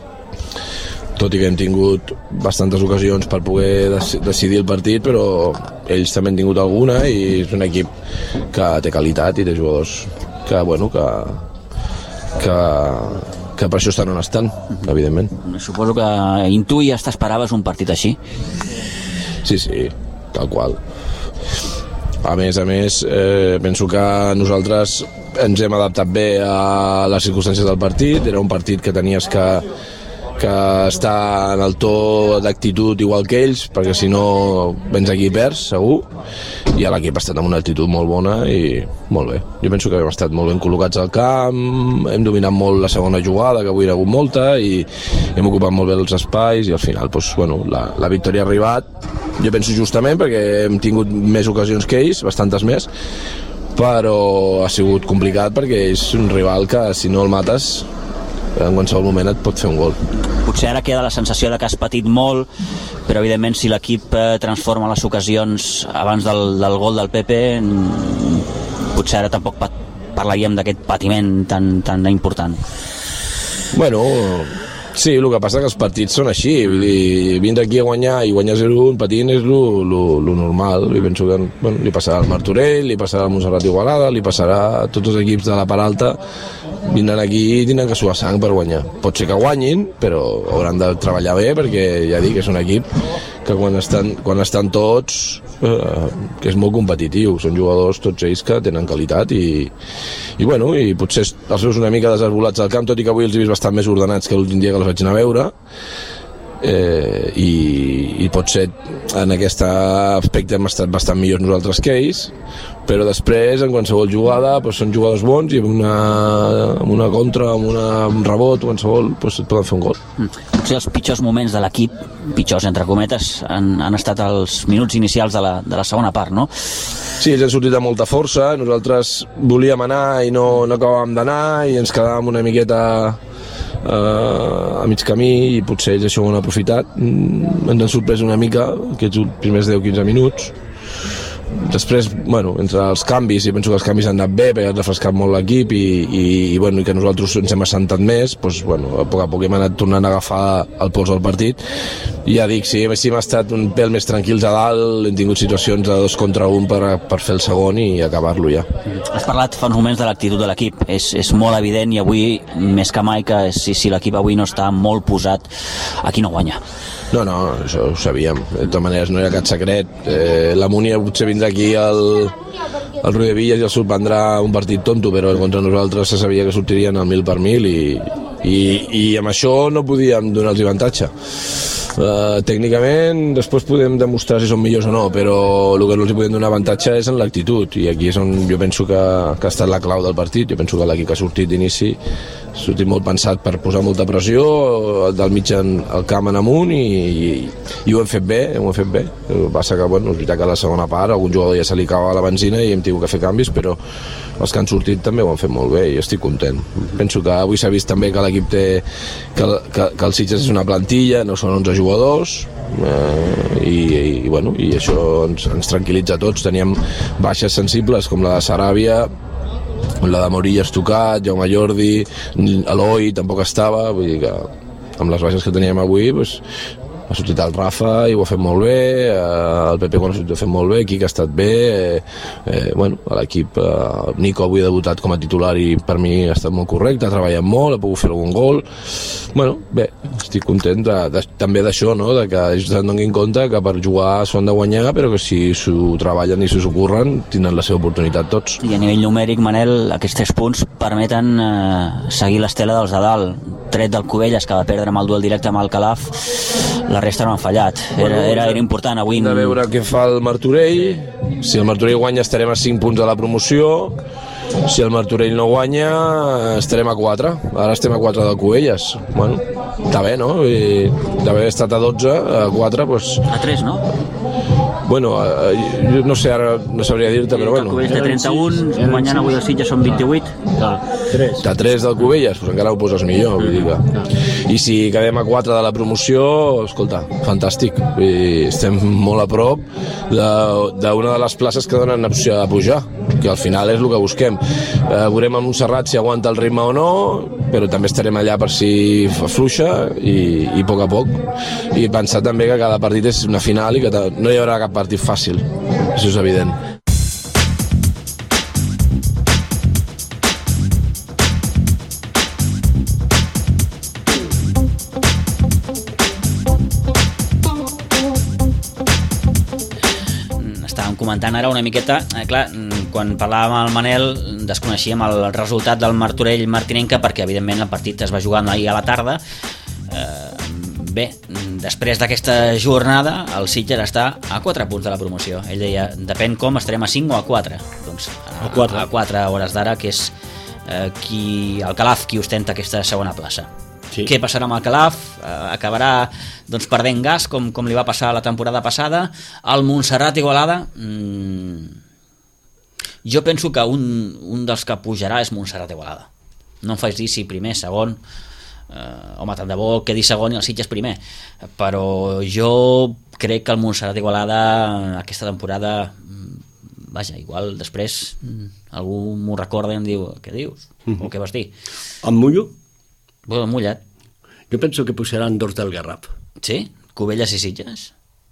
Speaker 5: tot i que hem tingut bastantes ocasions per poder decidir el partit, però ells també han tingut alguna i és un equip que té qualitat i té jugadors que, bueno, que, que, que per això estan on estan, evidentment.
Speaker 4: Suposo que intuïes, t'esperaves un partit així?
Speaker 5: Sí, sí, tal qual. A més a més, eh, penso que nosaltres ens hem adaptat bé a les circumstàncies del partit. Era un partit que tenies que que està en el to d'actitud igual que ells, perquè si no vens aquí i perds, segur, i l'equip ha estat amb una actitud molt bona i molt bé. Jo penso que hem estat molt ben col·locats al camp, hem dominat molt la segona jugada, que avui ha hagut molta, i hem ocupat molt bé els espais, i al final doncs, bueno, la, la victòria ha arribat, jo penso justament, perquè hem tingut més ocasions que ells, bastantes més, però ha sigut complicat perquè és un rival que si no el mates en qualsevol moment et pot fer un gol.
Speaker 4: Potser ara queda la sensació de que has patit molt, però evidentment si l'equip eh, transforma les ocasions abans del, del gol del Pepe, potser ara tampoc pat parlaríem d'aquest patiment tan, tan important.
Speaker 5: Bueno, sí, el que passa que els partits són així, vull dir, vindre aquí a guanyar i guanyar zero un patint és lo, lo, lo normal. Jo penso que bueno, li passarà al Martorell, li passarà al Montserrat Igualada, li passarà a tots els equips de la part alta, vindran aquí i tindran que suar sang per guanyar. Pot ser que guanyin, però hauran de treballar bé, perquè ja dic que és un equip que quan estan, quan estan tots eh, que és molt competitiu, són jugadors tots ells que tenen qualitat i, i bueno, i potser els veus una mica desarbolats al camp, tot i que avui els he vist bastant més ordenats que l'últim dia que els vaig anar a veure, eh, i, i potser en aquest aspecte hem estat bastant millors nosaltres que ells, però després en qualsevol jugada doncs són jugadors bons i amb una, amb una contra, amb una, un rebot qualsevol doncs et poden fer un gol.
Speaker 4: Potser els pitjors moments de l'equip, pitjors entre cometes, han, han estat els minuts inicials de la, de la segona part, no?
Speaker 5: Sí, ells han sortit amb molta força, nosaltres volíem anar i no, no acabàvem d'anar i ens quedàvem una miqueta Uh, a mig camí i potser ells això ho han aprofitat. Mm, ens han sorprès una mica aquests primers deu quinze minuts. Després, bueno, entre els canvis, i penso que els canvis han anat bé perquè han refrescat molt l'equip i, i, i, bueno, i que nosaltres ens hem assentat més, doncs, bueno, a poc a poc hem anat tornant a agafar el pols del partit. I ja dic, sí, sí hem estat un pèl més tranquils a dalt, hem tingut situacions de dos contra un per, per fer el segon i acabar-lo ja.
Speaker 4: Has parlat fa uns moments de l'actitud de l'equip, és, és molt evident i avui més que mai que si, si l'equip avui no està molt posat, aquí no guanya.
Speaker 5: No, no, això ho sabíem. De totes maneres, no era cap secret. Eh, la Múnia potser vindrà aquí al, al Rui de Villas i el sorprendrà un partit tonto, però contra nosaltres se sabia que sortirien al mil per mil i, i, i amb això no podíem donar-los avantatge. Uh, tècnicament després podem demostrar si són millors o no, però el que no els podem donar avantatge és en l'actitud, i aquí és on jo penso que, que ha estat la clau del partit. Jo penso que l'equip que ha sortit d'inici sortit molt pensat per posar molta pressió del mig al camp en amunt i, i, i ho hem fet bé, ho hem fet bé. El que passa que, bueno, és veritat que a la segona part algun jugador ja se li acaba la benzina i hem tingut que fer canvis, però els que han sortit també ho han fet molt bé i estic content. Penso que avui s'ha vist també que l'equip té que, que, que el Sitges és una plantilla, no són onze jugadors, eh, i, i, bueno, i això ens, ens tranquil·litza a tots. Teníem baixes sensibles com la de Saràbia, la de Morillas tocat, Jaume Jordi, Eloi tampoc estava, vull dir que amb les baixes que teníem avui pues, ha sortit el Rafa i ho ha fet molt bé, el Pepe quan ha sortit ho ha fet molt bé, Quique ha estat bé, eh, eh, bueno, l'equip, eh, Nico avui ha debutat com a titular i per mi ha estat molt correcte, ha treballat molt, ha pogut fer algun gol, bueno, bé, estic content de, de, també d'això, no? De que ells se'n donin compte que per jugar s'ho han de guanyar, però que si s'ho treballen i s'ho curren, tindran la seva oportunitat tots.
Speaker 4: I a nivell numèric, Manel, aquests tres punts permeten eh, seguir l'estela dels de dalt, tret del Cubelles, que va perdre amb el duel directe amb el Calaf, la resta no han fallat. Era, era, era important avui.
Speaker 5: Hem de veure què fa el Martorell. Si el Martorell guanya estarem a cinc punts de la promoció. Si el Martorell no guanya estarem a quatre. Ara estem a quatre del Cubelles. Bueno, està bé, no? I d'haver estat a dotze, a quatre, doncs...
Speaker 4: A tres, no?
Speaker 5: Bueno, jo no sé, ara no sabria dir-te, però bueno.
Speaker 4: El Cubelles té trenta-un, guanyant avui el Sitges són vint-i-vuit.
Speaker 5: De tres del Cubelles, doncs encara ho poses millor, vull dir que... I si quedem a quatre de la promoció, escolta, fantàstic. I estem molt a prop d'una de les places que donen opció a pujar, que al final és el que busquem. Eh, veurem a Montserrat si aguanta el ritme o no, però també estarem allà per si fluixa i, i a poc a poc. I pensar també que cada partit és una final i que no hi haurà cap partit fàcil, això és evident.
Speaker 1: Estàvem comentant ara una miqueta, eh, clar, quan parlàvem amb el Manel desconeixíem el resultat del Martorell-Martinenca perquè evidentment el partit es va jugar ahir a la tarda. eh, Bé, després d'aquesta jornada el Sitges està a quatre punts de la promoció. Ell deia, depèn com, estarem a cinc o a quatre. Doncs a, a quatre hores d'ara, que és eh, qui, el Calaf qui ostenta aquesta segona plaça. Sí. Què passarà amb el Calaf? Eh, acabarà doncs, perdent gas, com, com li va passar la temporada passada. El Montserrat Igualada, mmm, jo penso que un, un dels que pujarà és Montserrat Igualada. No em faig dir si primer, segon... Uh, home, tant de bo quedi segon i el Sitges primer, però jo crec que el Montserrat Igualada aquesta temporada, vaja, igual després algú m'ho recorda i em diu què dius, mm-hmm. o què vas dir
Speaker 2: em mullo?
Speaker 1: Bueno, mullat.
Speaker 2: Jo penso que pujaran dos del Garraf.
Speaker 1: Sí? Cubelles i Sitges?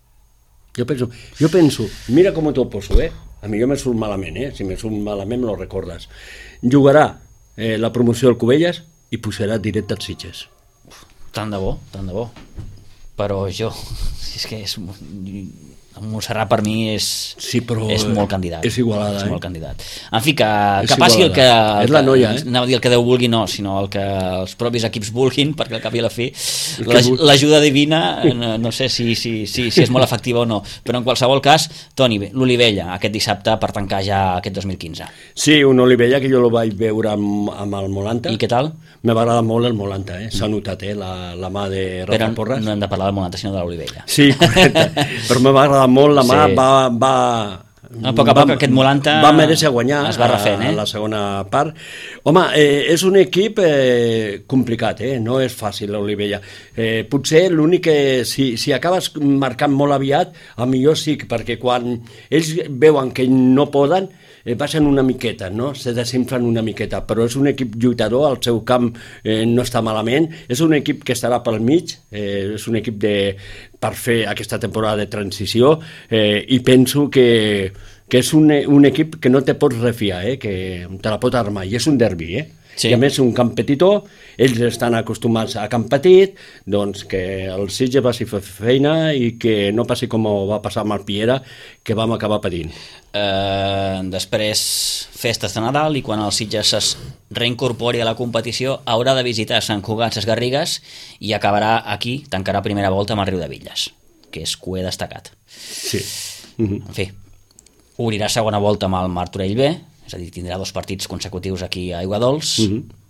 Speaker 2: Jo penso, jo penso mira com t'ho poso, eh? A mi jo me surt malament, eh? Si me surt malament me lo recordes. Jugarà eh, la promoció del Cubelles i pujarà directe als Sitges.
Speaker 1: Tant de bo, tant de bo. Però jo, és que és... Montserrat per mi és,
Speaker 2: sí,
Speaker 1: és molt candidat.
Speaker 2: És Igualada,
Speaker 1: és
Speaker 2: eh?
Speaker 1: molt candidat. En fi, que, que passi el que...
Speaker 2: És la noia, eh?
Speaker 1: Anava a dir el que Déu vulgui, no, sinó el que els propis equips vulguin, perquè al cap i a la fi l'ajuda divina no, no sé si, si, si, si és molt efectiva o no. Però en qualsevol cas, Toni, l'Olivella, aquest dissabte per tancar ja aquest dos mil quinze.
Speaker 2: Sí, un Olivella que jo lo vaig veure amb, amb el Molanta.
Speaker 1: I què tal?
Speaker 2: Me va agradar molt el Molanta, eh? S'ha notat, eh? La, la mà de Rafa Porras.
Speaker 1: Però no hem de parlar del Molanta, sinó de l'Olivella.
Speaker 2: Sí, correcte. Però me va agradar molt la mà, sí. va... va
Speaker 1: a poc a poc va, aquest Molanta
Speaker 2: va mereixer guanyar
Speaker 1: es va refent, eh?
Speaker 2: a la segona part. Home, eh, és un equip eh, complicat, eh? No és fàcil l'Olivella. Eh, potser l'únic que si, si acabes marcant molt aviat, a millor sí, perquè quan ells veuen que no poden, eh, baixen una miqueta, no? Se desinflen una miqueta, però és un equip lluitador, el seu camp eh, no està malament, és un equip que estarà pel mig, eh, és un equip de, per fer aquesta temporada de transició, eh, i penso que, que és un, un equip que no te pots refiar, eh, que te la pot armar, i és un derbi, eh? Sí. I a més un camp petitó, ells estan acostumats a camp petit, doncs que el Sitges va fer feina i que no passi com va passar amb el Piera, que vam acabar patint.
Speaker 1: Eh, després festes de Nadal i quan el Sitges es reincorpori a la competició haurà de visitar Sant Cugat Ses Garrigues i acabarà aquí, tancarà primera volta amb el Riu de Villes, que és cué destacat.
Speaker 2: Sí. Mm-hmm.
Speaker 1: En fi, obrirà segona volta amb el Martorell B, és a dir, tindrà dos partits consecutius aquí a Aiguadols. Mm-hmm.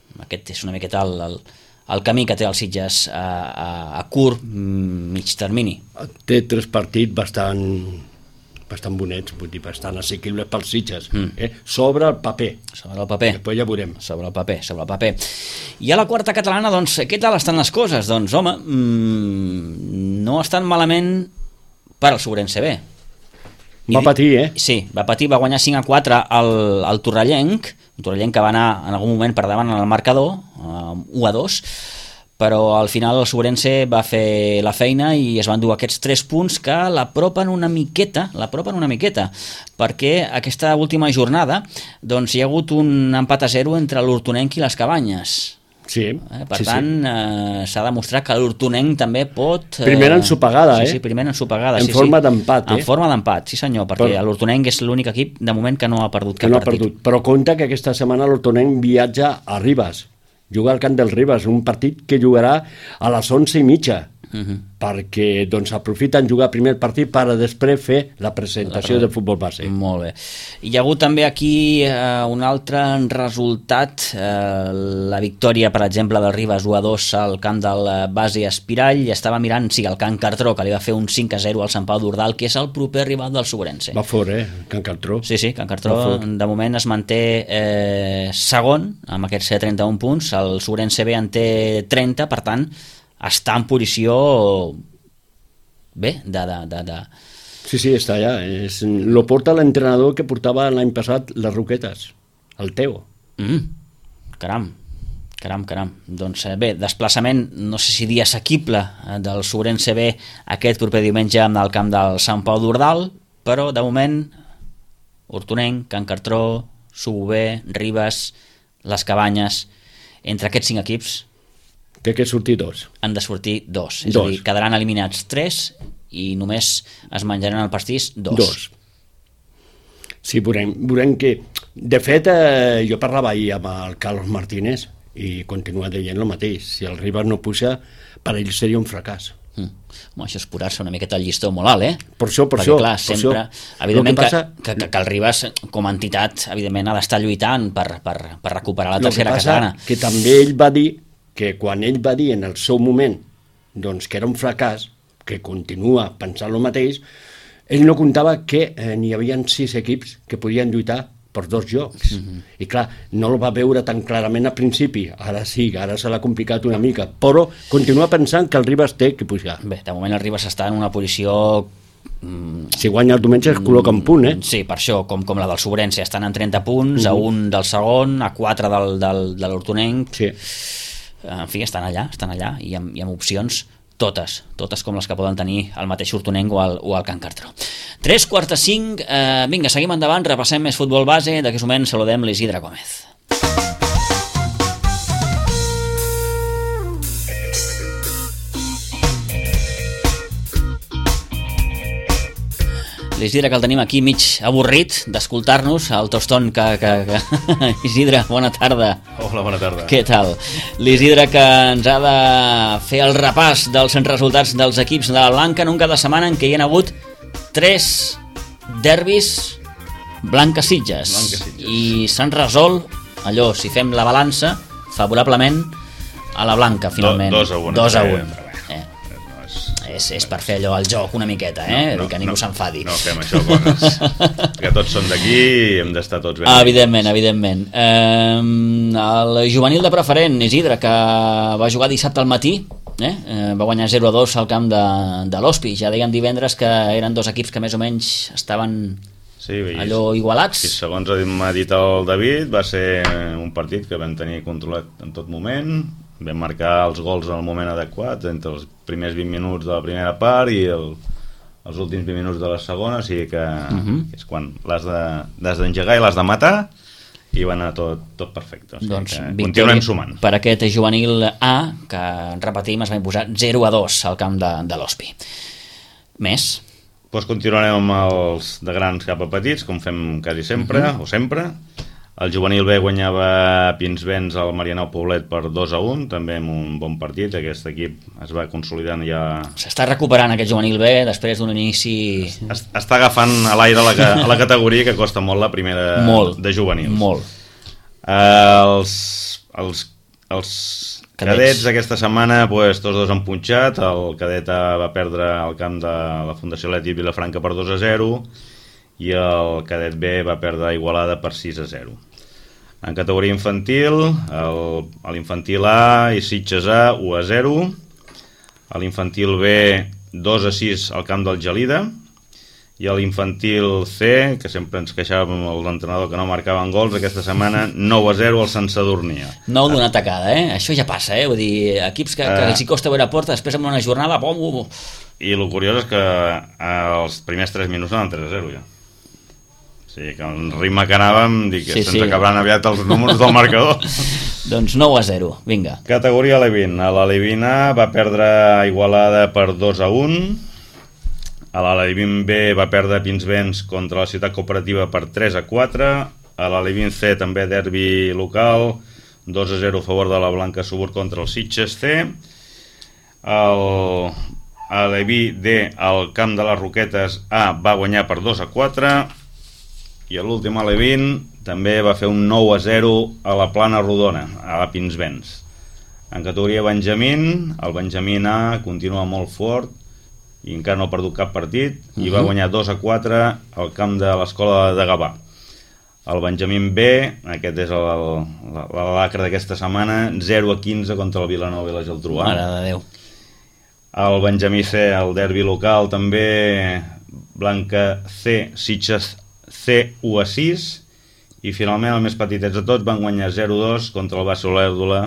Speaker 1: Aquest és una miqueta el, el, el camí que té el Sitges a, a, a curt, mig termini.
Speaker 2: Té tres partits bastant, bastant bonets, vull dir, bastant assequibles pels Sitges. Mm. Eh? Sobre el paper.
Speaker 1: Sobre el paper.
Speaker 2: Després ja veurem.
Speaker 1: Sobre el paper, sobre el paper. I a la quarta catalana, doncs, què tal estan les coses? Doncs, home, mmm, no estan malament per al Sobrense B.
Speaker 2: Va patir, eh?
Speaker 1: Sí, va patir, va guanyar cinc a quatre al, al Torrellenc, un Torrellenc que va anar en algun moment per davant en el marcador, um, u a dos, però al final el Sobrense va fer la feina i es van dur aquests tres punts que l'apropen una miqueta, l'apropen una miqueta, perquè aquesta última jornada doncs, hi ha hagut un empat a zero entre l'Hortonenc i les Cabanyes.
Speaker 2: Sí,
Speaker 1: eh, per
Speaker 2: sí,
Speaker 1: tant,
Speaker 2: sí.
Speaker 1: Eh, s'ha demostrat que l'Hortonenc també pot... Eh,
Speaker 2: primer ensopegada,
Speaker 1: sí,
Speaker 2: eh?
Speaker 1: Sí, primer ensopegada.
Speaker 2: En
Speaker 1: sí,
Speaker 2: forma
Speaker 1: sí.
Speaker 2: d'empat, eh?
Speaker 1: En forma d'empat, sí senyor, perquè
Speaker 2: però,
Speaker 1: l'Hortonenc és l'únic equip de moment que no ha perdut cap
Speaker 2: que no ha
Speaker 1: partit.
Speaker 2: Perdut. Però compte que aquesta setmana l'Hortonenc viatja a Ribes, juga al camp del Ribes, un partit que jugarà a les onze i mitja. Uh -huh. perquè doncs, aprofiten jugar primer el partit per a després fer la presentació la... del futbol base.
Speaker 1: Molt bé. Hi ha hagut també aquí eh, un altre resultat, eh, la victòria, per exemple, del Ribes u a dos al camp del base Espirall, i estava mirant, sí, el Can Cartró, que li va fer un cinc a zero al Sant Pau d'Ordal, que és el proper rival del Sobrense.
Speaker 2: Va fort, eh, Can Cartró.
Speaker 1: Sí, sí, Can Cartró de moment es manté eh, segon, amb aquests trenta-un punts, el Sobrense B en té trenta, per tant, està en posició bé, de... de, de, de...
Speaker 2: Sí, sí, està allà. És, lo porta l'entrenador que portava l'any passat les Roquetes, el Teo.
Speaker 1: Mm, caram, caram, caram. Doncs bé, desplaçament, no sé si dir assequible, del Sobrense B aquest proper diumenge al camp del Sant Pau d'Ordal, però de moment Hortonenc, Can Cartró, Subové, Ribes, les Cabanyes, entre aquests cinc equips
Speaker 2: té que sortir dos.
Speaker 1: Han de sortir dos. És
Speaker 2: dos.
Speaker 1: a dir, quedaran eliminats tres i només es menjaran el pastís dos.
Speaker 2: Dos. Sí, veurem, veurem que... De fet, eh, jo parlava ahir amb el Carlos Martínez i continua dient el mateix. Si el Ribes no puja, per ell seria un fracàs.
Speaker 1: Mm. Home, això és posar-se una miqueta el llistó molt alt, eh?
Speaker 2: Per això, per
Speaker 1: Perquè,
Speaker 2: això.
Speaker 1: clar,
Speaker 2: per
Speaker 1: sempre...
Speaker 2: això.
Speaker 1: Evidentment que,
Speaker 2: passa...
Speaker 1: que, que, que el Ribes, com a entitat, evidentment ha d'estar lluitant per, per, per recuperar la tercera catalana.
Speaker 2: Que també ell va dir que quan ell va dir en el seu moment doncs, que era un fracàs, que continua pensant el mateix, ell no comptava que eh, n'hi havia sis equips que podien lluitar per dos jocs. Mm-hmm. I clar, no el va veure tan clarament al principi. Ara sí, ara se l'ha complicat una mica, però continua pensant que el Ribes té que pujar.
Speaker 1: Bé, de moment el Ribes està en una posició...
Speaker 2: Si guanya el diumenge es col·loca en punt, eh?
Speaker 1: Sí, per això, com, com la del Sobrense, estan en trenta punts, mm-hmm. a un del segon, a quatre del, del, de l'Hortonenc.
Speaker 2: Sí.
Speaker 1: En fi, estan allà, estan allà i amb, i amb opcions totes, totes com les que poden tenir el mateix Hortonenc o el, o el Can Cartró. tres quarts de cinc, eh, vinga, seguim endavant, repassem més futbol base, d'aquest moment saludem l'Isidre Gómez. L'Isidre, que el tenim aquí mig avorrit d'escoltar-nos, el toston que... que, que... Isidre, bona tarda.
Speaker 6: Hola, bona tarda.
Speaker 1: Què tal? L'Isidre, que ens ha de fer el repàs dels resultats dels equips de la Blanca en un cap de setmana en què hi ha hagut tres derbis Blanca-Sitges.
Speaker 6: Blanca-Sitges.
Speaker 1: I s'han resolt, allò, si fem la balança, favorablement a la Blanca, finalment.
Speaker 6: Do, dos a un.
Speaker 1: Dos a
Speaker 6: eh,
Speaker 1: un. Eh. És, és per fer allò al joc una miqueta, eh? No, no, que ningú
Speaker 6: no,
Speaker 1: s'enfadi.
Speaker 6: No fem això, bones. Que tots són d'aquí i hem d'estar tots ben.
Speaker 1: Evidentment, evidentment. Eh, el juvenil de preferent, Isidre, que va jugar dissabte al matí, eh? Eh, va guanyar zero a dos al camp de, de l'Hospi. Ja deien divendres que eren dos equips que més o menys estaven
Speaker 6: sí,
Speaker 1: allò igualats.
Speaker 6: I segons m'ha dit el David, va ser un partit que vam tenir controlat en tot moment. Vam marcar els gols al moment adequat, entre els primers vint minuts de la primera part i el, els últims vint minuts de la segona, o sigui que uh -huh. és quan l'has d'engegar i l'has de matar, i va anar tot, tot perfecte. O sigui
Speaker 1: doncs,
Speaker 6: que continuem sumant.
Speaker 1: Per aquest juvenil A, que repetim, es va imposar zero a dos al camp de, de l'Hospi. Més?
Speaker 6: Doncs continuarem amb els de grans cap a petits, com fem quasi sempre, uh -huh. o sempre. El juvenil B guanyava Pinsbens al Marianao Poblet per dos a un, també amb un bon partit. Aquest equip es va consolidant ja...
Speaker 1: S'està recuperant aquest juvenil B després d'un inici...
Speaker 6: Es, està agafant a l'aire a, la, a la categoria, que costa molt la primera
Speaker 1: molt,
Speaker 6: de juvenils.
Speaker 1: Molt.
Speaker 6: Eh, els, els els cadets aquesta setmana, pues, tots dos han punxat. El cadet va perdre al camp de la Fundació Atlètic Vilafranca per dos a zero i el cadet B va perdre a Igualada per sis a zero. En categoria infantil, el, a l'infantil A i Sitges A u a zero, a l'infantil B dos a sis al camp del Gelida, i a l'infantil C, que sempre ens queixàvem amb l'entrenador que no marcaven gols, aquesta setmana nou a zero al Sant Sadurnia.
Speaker 4: Nou d'una tacada, eh? Això ja passa, eh? Vull dir, equips que, que els hi costa veure porta, després en una jornada, bom, bom.
Speaker 6: I el curiós és que els primers tres minuts anaven tres a zero ja. O sigui, que el ritme que anàvem, dic que sí, se'ns sí. acabaran aviat els números del marcador.
Speaker 4: Doncs nou a zero, vinga.
Speaker 6: Categoria Levin. A la Levin A va perdre a Igualada per dos a un. A la Levin B va perdre a Pinsbens contra la Ciutat Cooperativa per tres a quatre. A la Levin C també derbi local, dos a zero a favor de la Blanca Subur contra el Sitges C. El, a la Levin D, al camp de les Roquetes A, va guanyar per dos a quatre. I a l'última Levin també va fer un nou a zero a la Plana Rodona, a la Pinsbens. En categoria Benjamín, el Benjamín A continua molt fort i encara no ha perdut cap partit, uh-huh. i va guanyar dos a quatre al camp de l'escola de Gavà. El Benjamín B, aquest és el, la, la lacra d'aquesta setmana, zero a quinze contra el Vilanova i la Geltrú.
Speaker 4: Mare de Déu.
Speaker 6: El Benjamí C, el derbi local també, Blanca C, Sitges C u a sis, i finalment els més petitets de tots van guanyar zero a dos contra el Bassa Olèrdola,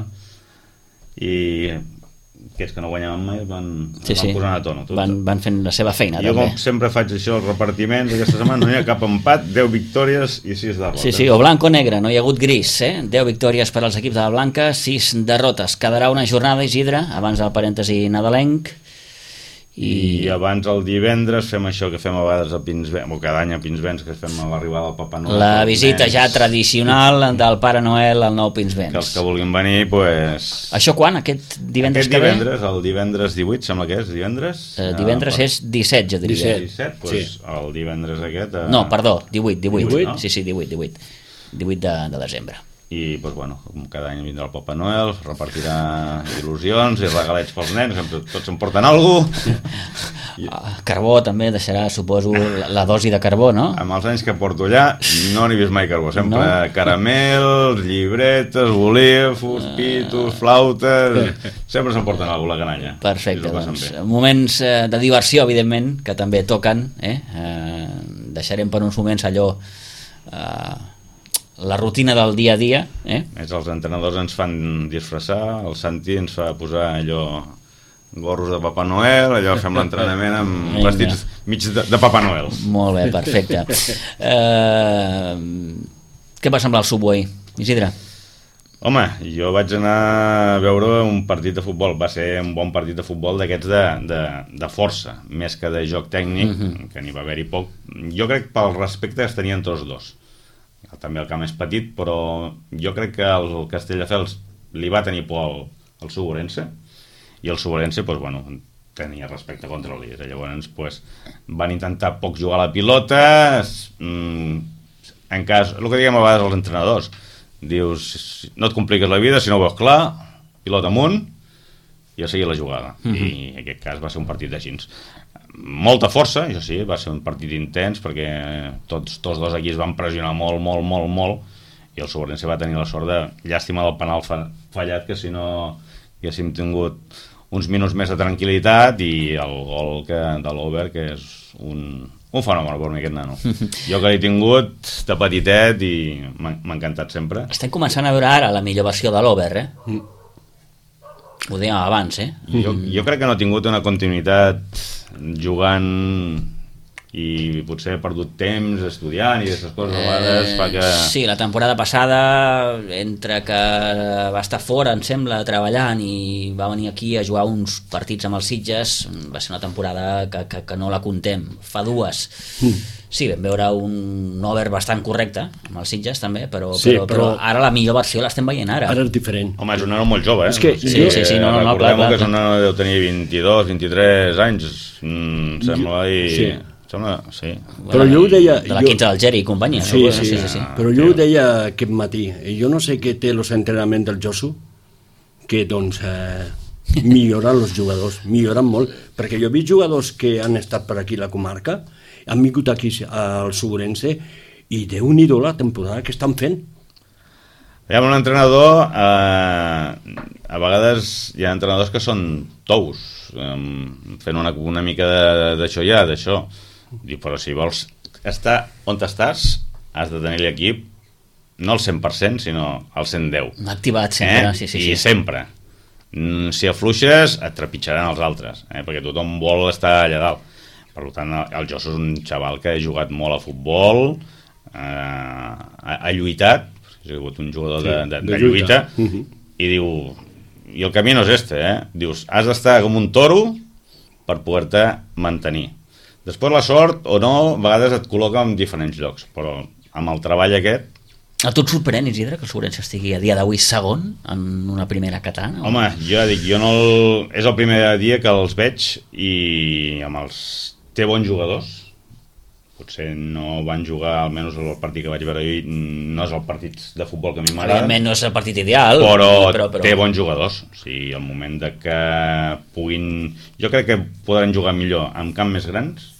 Speaker 6: i aquests que no guanyaven mai van,
Speaker 4: sí,
Speaker 6: van
Speaker 4: sí.
Speaker 6: posant a tono tots.
Speaker 4: Van, van fent la seva feina.
Speaker 6: Jo
Speaker 4: també.
Speaker 6: Com sempre faig això, els repartiments aquesta setmana no hi ha cap empat, deu victòries i sis derrotes.
Speaker 4: Sí, sí, o blanc o negre, no hi ha hagut gris, eh? deu victòries per als equips de la Blanca, sis derrotes. Quedarà una jornada, Isidre, abans del parèntesi nadalenc.
Speaker 6: I... I abans el divendres fem això que fem a vegades a Pinsbens, o cada any a Pinsbens, que fem l'arribada del Papa Noel.
Speaker 4: La visita nens. Ja tradicional del Pare Noel al nou Pinsbens.
Speaker 6: Que els que vulguin venir, pues...
Speaker 4: Això quan? Aquest divendres
Speaker 6: Aquest
Speaker 4: que
Speaker 6: divendres,
Speaker 4: ve?
Speaker 6: el divendres divuit, sembla que és divendres?
Speaker 4: Uh, divendres uh, és disset, jo diria.
Speaker 6: disset, disset pues, sí. El divendres aquest... Uh...
Speaker 4: No, perdó, divuit, divuit.
Speaker 6: divuit no?
Speaker 4: Sí, sí, divuit, divuit. divuit de, de desembre.
Speaker 6: I, pues, bueno, com cada any vindrà el Papa Noel, repartirà il·lusions i regalets pels nens, sempre tots s'emporten alguna cosa.
Speaker 4: I... Carbó també deixarà, suposo, la, la dosi de carbó, no?
Speaker 6: Amb els anys que porto allà no n'he vist mai carbó, sempre no? Caramels, llibretes, bolígrafos, pitos, flautes, sempre s'emporten alguna la canalla.
Speaker 4: Perfecte, doncs moments eh, de diversió, evidentment, que també toquen, eh? Eh, deixarem per uns moments allò... Eh, la rutina del dia a dia, eh?
Speaker 6: Els entrenadors ens fan disfressar, el Santi ens fa posar allò gorros de Papa Noel, allò fem l'entrenament amb Vinga. Vestits mig de, de Papa Noel.
Speaker 4: Molt bé, perfecte. eh, què va semblar el Subway, Isidre?
Speaker 6: Home, jo vaig anar a veure un partit de futbol, va ser un bon partit de futbol d'aquests de, de, de força, més que de joc tècnic, uh-huh. que n'hi va haver-hi poc. Jo crec que pel respecte es tenien tots dos. També el camp és petit, però jo crec que el Castelldefels li va tenir por al, al Suborense, i el Suborense, pues, bueno, tenia respecte contra l'I E S. Llavors, pues, van intentar poc jugar a la pilota, mmm, en cas, el que diguem a vegades als entrenadors, dius, no et compliques la vida, si no ho veus clar, pilota amunt, i a seguir la jugada. Mm-hmm. I en aquest cas va ser un partit així. Molta força, això sí, va ser un partit intens perquè tots, tots dos equips van pressionar molt, molt, molt, molt, i el Suborense va tenir la sort de llàstima del penal fallat, que si no haguéssim tingut uns minuts més de tranquil·litat, i el gol que, de l'Ober, que és un, un fenomen per mi aquest nano. Jo que l'he tingut de petitet i m'ha encantat sempre.
Speaker 4: Estem començant a veure ara la millor versió de l'Ober, eh? Mm. Ho dèiem abans, eh?
Speaker 6: Jo, jo crec que no ha tingut una continuïtat jugant i potser ha perdut temps estudiant i aquestes coses a vegades fa que...
Speaker 4: Sí, la temporada passada, entre que va estar fora, em sembla, treballant, i va venir aquí a jugar uns partits amb els Sitges, va ser una temporada que, que, que no la contem. Fa dues. Mm. Sí, vam veure un over bastant correcte amb els Sitges també, però,
Speaker 2: sí,
Speaker 4: però, però, però ara la millor versió l'estem veient ara.
Speaker 2: Ara és diferent.
Speaker 6: Home, és un nano molt jove, eh?
Speaker 2: És que,
Speaker 4: sí, sí, sí, sí, no, no, no, clar, clar,
Speaker 6: que és un nano deu tenir vint-i-dos, vint-i-tres anys, mm, sembla, i... Sí. Sembla, sí.
Speaker 2: Però bueno, jo ho deia...
Speaker 4: De la jo... quinta del Geri i companyia.
Speaker 2: Sí, sí, sí, sí, sí. Però jo ho deia aquest matí. Jo no sé què té els entrenaments del Josu, que doncs eh, milloren els jugadors, milloren molt, perquè jo he vist jugadors que han estat per aquí a la comarca, han vingut aquí al Suburense i déu-n'hi-do la temporada que estan fent.
Speaker 6: Hi ha un entrenador, eh, a vegades hi ha entrenadors que són tous, eh, fent una, una mica d'això ja, d'això. Diu, però si vols estar on estàs, has de tenir l'equip no al cent per cent, sinó al cent deu.
Speaker 4: Activat sempre,
Speaker 6: eh?
Speaker 4: sí, sí,
Speaker 6: I
Speaker 4: sí.
Speaker 6: sempre. Si afluixes, et trepitjaran els altres, eh? Perquè tothom vol estar allà dalt. Per tant, el Josu és un xaval que ha jugat molt a futbol, eh, ha, ha lluitat, ha sigut un jugador de, de, de, de lluita, uh -huh. i diu, i el camí no és este, eh? Dius, has d'estar com un toro per poder-te mantenir. Després la sort, o no, a vegades et col·loca en diferents llocs, però amb el treball aquest...
Speaker 4: A tu et sorprèn, Isidre, que el Sobrense estigui a dia d'avui segon en una primera catalana? O...
Speaker 6: Home, jo ja dic, jo no el... és el primer dia que els veig i amb els... té bons jugadors, potser no van jugar, almenys el partit que vaig veure ahir no és el partit de futbol que a mi m'agrada,
Speaker 4: evidentment no és el partit ideal,
Speaker 6: però,
Speaker 4: però, però
Speaker 6: té bons jugadors. O sigui, el moment de que puguin, jo crec que podran jugar millor en camps més grans,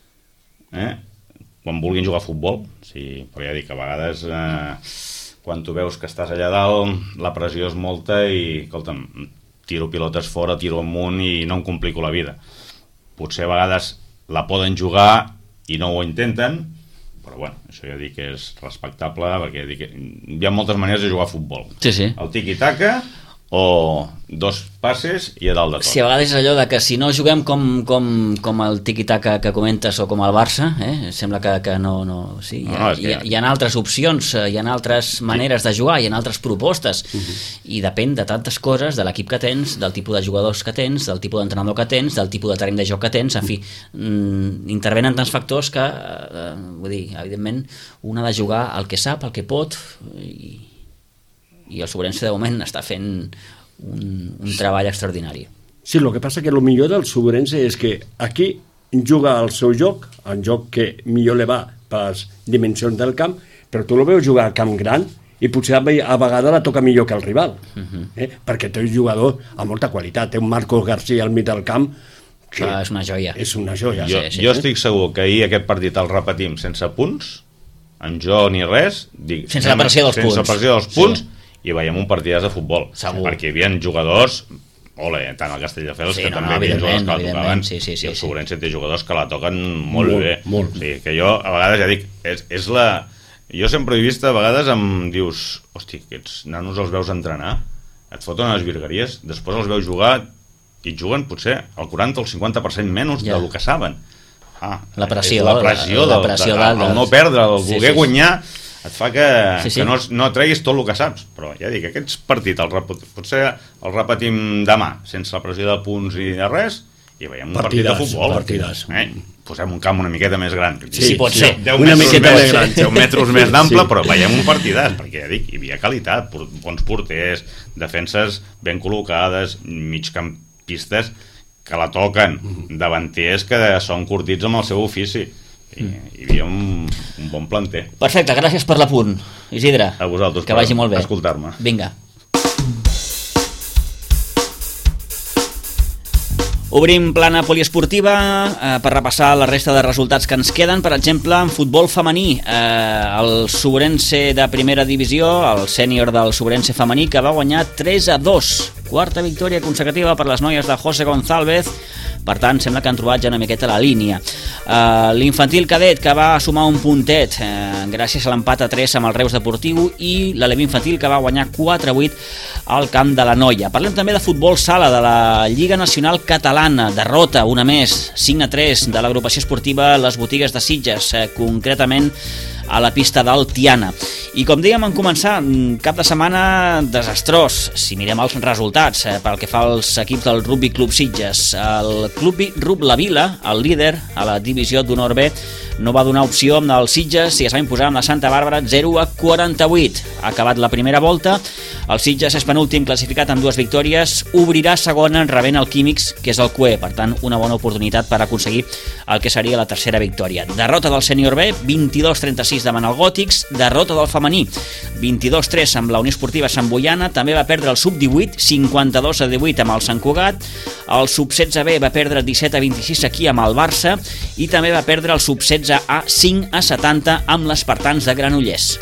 Speaker 6: eh? Quan vulguin jugar a futbol, sí, però ja dic que a vegades eh, quan tu veus que estàs allà dalt la pressió és molta i, escolta'm, tiro pilotes fora, tiro amunt i no em complico la vida. Potser a vegades la poden jugar i no ho intenten, però bueno, això ja dic que és respectable, perquè dic que hi ha moltes maneres de jugar a futbol.
Speaker 4: Sí, sí.
Speaker 6: El tiki-taka o dos passes i a dalt de tot.
Speaker 4: Sí, a vegades és allò de que si no juguem com, com, com el tiki-taka que comentes o com el Barça, eh? Sembla que, que no... no, sí, hi, ha, no, no, que... hi, ha, hi ha altres opcions, hi ha altres maneres de jugar, hi ha altres propostes, uh -huh. i depèn de tantes coses, de l'equip que tens, del tipus de jugadors que tens, del tipus d'entrenador que tens, del tipus de terreny de joc que tens, en fi, mm, intervenen tants factors que, eh, vull dir, evidentment, un ha de jugar el que sap, el que pot, i... i el Sobrense de moment està fent un, un treball extraordinari.
Speaker 2: Sí, el que passa que el millor del Sobrense és que aquí juga al seu joc, el joc que millor li va per les dimensions del camp, però tu el veus jugar al camp gran i potser a vegades la toca millor que el rival, uh-huh. eh? Perquè té un jugador amb molta qualitat, té un Marcos García al mig del camp que
Speaker 4: ah, és una joia.
Speaker 2: És una joia.
Speaker 6: Jo,
Speaker 4: sí, sí,
Speaker 6: jo
Speaker 4: sí.
Speaker 6: estic segur que ahir aquest partit el repetim sense punts, en jo ni res, dic,
Speaker 4: sense la pressió dels
Speaker 6: sense
Speaker 4: punts.
Speaker 6: Sense la pressió dels punts,
Speaker 4: sí.
Speaker 6: I veiem un partidàs de futbol.
Speaker 4: Segur.
Speaker 6: Perquè hi havia jugadors, ole, tant el Castelldefels,
Speaker 4: sí,
Speaker 6: que
Speaker 4: no,
Speaker 6: també
Speaker 4: no,
Speaker 6: hi havia jugadors que la tocaven,
Speaker 4: sí, sí, sí,
Speaker 6: i el
Speaker 4: sí.
Speaker 6: Sobrense té jugadors que la toquen molt,
Speaker 2: molt
Speaker 6: bé.
Speaker 2: Molt.
Speaker 6: O sigui, que jo, a vegades, ja dic, és, és la... Jo sempre he vist, a vegades, em dius, hosti, aquests nanos els veus entrenar, et foten unes virgueries, després els veus jugar i juguen potser el quaranta o el cinquanta per cent menys
Speaker 4: ja.
Speaker 6: del que saben. Ah,
Speaker 4: la pressió,
Speaker 6: la pressió,
Speaker 4: la,
Speaker 6: del,
Speaker 4: la pressió
Speaker 6: de,
Speaker 4: del,
Speaker 6: el no perdre, el
Speaker 4: sí,
Speaker 6: voler
Speaker 4: sí,
Speaker 6: guanyar, et fa que,
Speaker 4: sí, sí.
Speaker 6: que no, no treguis tot el que saps. Però ja dic, aquests partits el rep, potser el repetim demà, sense la pressió de punts i de res, i veiem un
Speaker 2: partides,
Speaker 6: partit de futbol.
Speaker 2: Partides.
Speaker 6: Eh? Posem un camp una miqueta més gran.
Speaker 4: Sí, sí, pot ser.
Speaker 6: deu
Speaker 2: una
Speaker 6: metres
Speaker 2: miqueta
Speaker 6: més,
Speaker 2: més gran.
Speaker 6: deu metres més d'ample,
Speaker 2: Sí.
Speaker 6: però veiem un partidàs, perquè ja dic, hi havia qualitat, bons porters, defenses ben col·locades, migcampistes que la toquen, davanters que són curtits amb el seu ofici. I, hi havia un, un bon planter.
Speaker 4: Perfecte, gràcies per l'apunt, Isidre.
Speaker 6: A vosaltres
Speaker 4: que vagi molt bé.
Speaker 6: Escoltar-me.
Speaker 4: Vinga. Obrim plana poliesportiva eh, per repassar la resta de resultats que ens queden. Per exemple, en futbol femení, eh, el Sobrense de primera divisió, el sènior del Sobrense femení, que va guanyar tres a dos. Quarta victòria consecutiva per les noies de José González. Per tant, sembla que han trobat ja una miqueta la línia. Uh, l'infantil cadet, que va sumar un puntet uh, gràcies a l'empat a tres amb el Reus Deportiu, i l'Alevi infantil, que va guanyar quatre a vuit al camp de la Noia. Parlem també de futbol sala de la Lliga Nacional Catalana. Derrota, una més, cinc a tres, de l'agrupació esportiva Les Botigues de Sitges, uh, concretament a la pista del Tiana. I com dèiem en començar, cap de setmana desastrós, si mirem els resultats, eh, pel que fa als equips del Rugby Club Sitges. El Club Rub La Vila, el líder a la divisió d'honor B,
Speaker 1: no va donar opció amb el Sitges i es va imposar amb la Santa Bàrbara zero a quaranta-vuit. Ha acabat la primera volta, el Sitges és penúltim classificat amb dues victòries, obrirà segona rebent el Químics, que és el Q E, per tant una bona oportunitat per aconseguir el que seria la tercera victòria. Derrota del sènior B, vint-i-dos a trenta-sis davant el Gòtics, derrota del femení, vint-i-dos a tres amb la Unió Esportiva Sant Boiana, també va perdre el sub divuit, cinquanta-dos a divuit amb el Sant Cugat, el sub setze B va perdre disset a vint-i-sis aquí amb el Barça i també va perdre el sub setze A cinc a setanta amb l'Espartans de Granollers.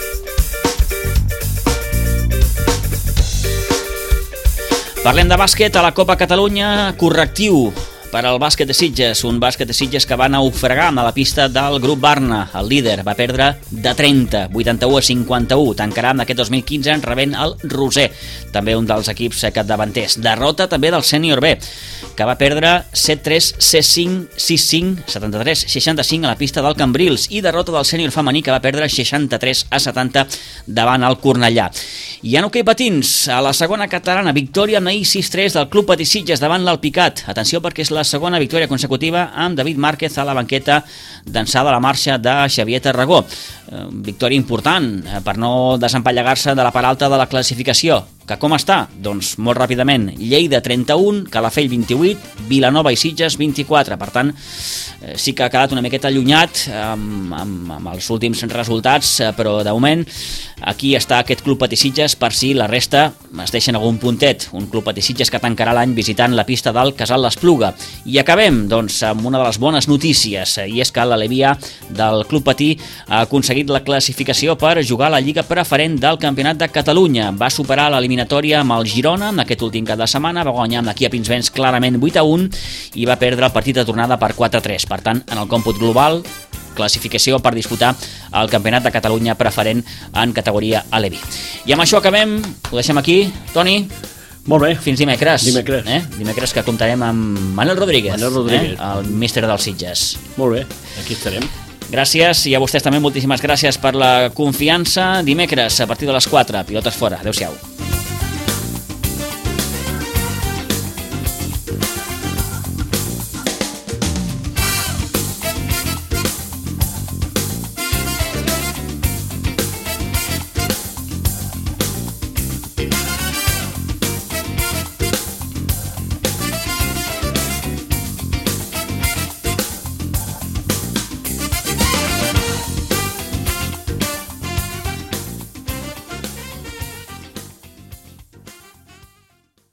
Speaker 1: Parlem de bàsquet a la Copa Catalunya, correctiu per al bàsquet de Sitges, un bàsquet de Sitges que va naufragar a la pista del grup Barna. El líder va perdre de trenta, vuitanta-u a cinquanta-u. Tancarà en aquest dos mil quinze rebent el Roser, també un dels equips capdavanters. Derrota també del sènior B, que va perdre set tres, C cinc, sis cinc, setanta-tres a seixanta-cinc a la pista del Cambrils, i derrota del sènior femení, que va perdre seixanta-tres a setanta davant el Cornellà. I en hoquei patins, a la segona catalana, victòria amb ahir sis tres del Club Patí Sitges davant l'Alpicat. Atenció, perquè és la segona victòria consecutiva amb David Márquez a la banqueta d'ençà de la marxa de Xavier Tarragó. Eh, victòria important per no desempallegar-se de la part alta de la classificació. Que com està? Doncs molt ràpidament, Lleida trenta-un, Calafell vint-i-vuit, Vilanova i Sitges vint-i-quatre. Per tant, eh, sí que ha quedat una miqueta allunyat amb, amb, amb els últims resultats, eh, però de moment aquí està aquest Club Patí Sitges per si la resta es deixen algun puntet. Un Club Patí Sitges que tancarà l'any visitant la pista del Casal l'Espluga. I acabem doncs amb una de les bones notícies, i és que l'Alevia del Club Patí ha aconseguit la classificació per jugar a la Lliga Preferent del Campionat de Catalunya. Va superar l'eliminatòria amb el Girona en aquest últim cap de setmana, va guanyar amb l'Equip Pinsbens clarament vuit a un i va perdre el partit de tornada per quatre a tres. Per tant, en el còmput global, classificació per disputar el Campionat de Catalunya Preferent en categoria Alevi. I amb això acabem, ho deixem aquí. Toni,
Speaker 2: molt bé.
Speaker 1: Fins dimecres.
Speaker 2: Dimecres.
Speaker 1: Eh? Dimecres que comptarem amb Manel Rodríguez,
Speaker 2: Manel Rodríguez.
Speaker 1: Eh? El míster dels Sitges.
Speaker 2: Molt bé, aquí estarem.
Speaker 1: Gràcies, i a vostès també moltíssimes gràcies per la confiança. Dimecres, a partir de les quatre, pilotes fora. Adéu-siau.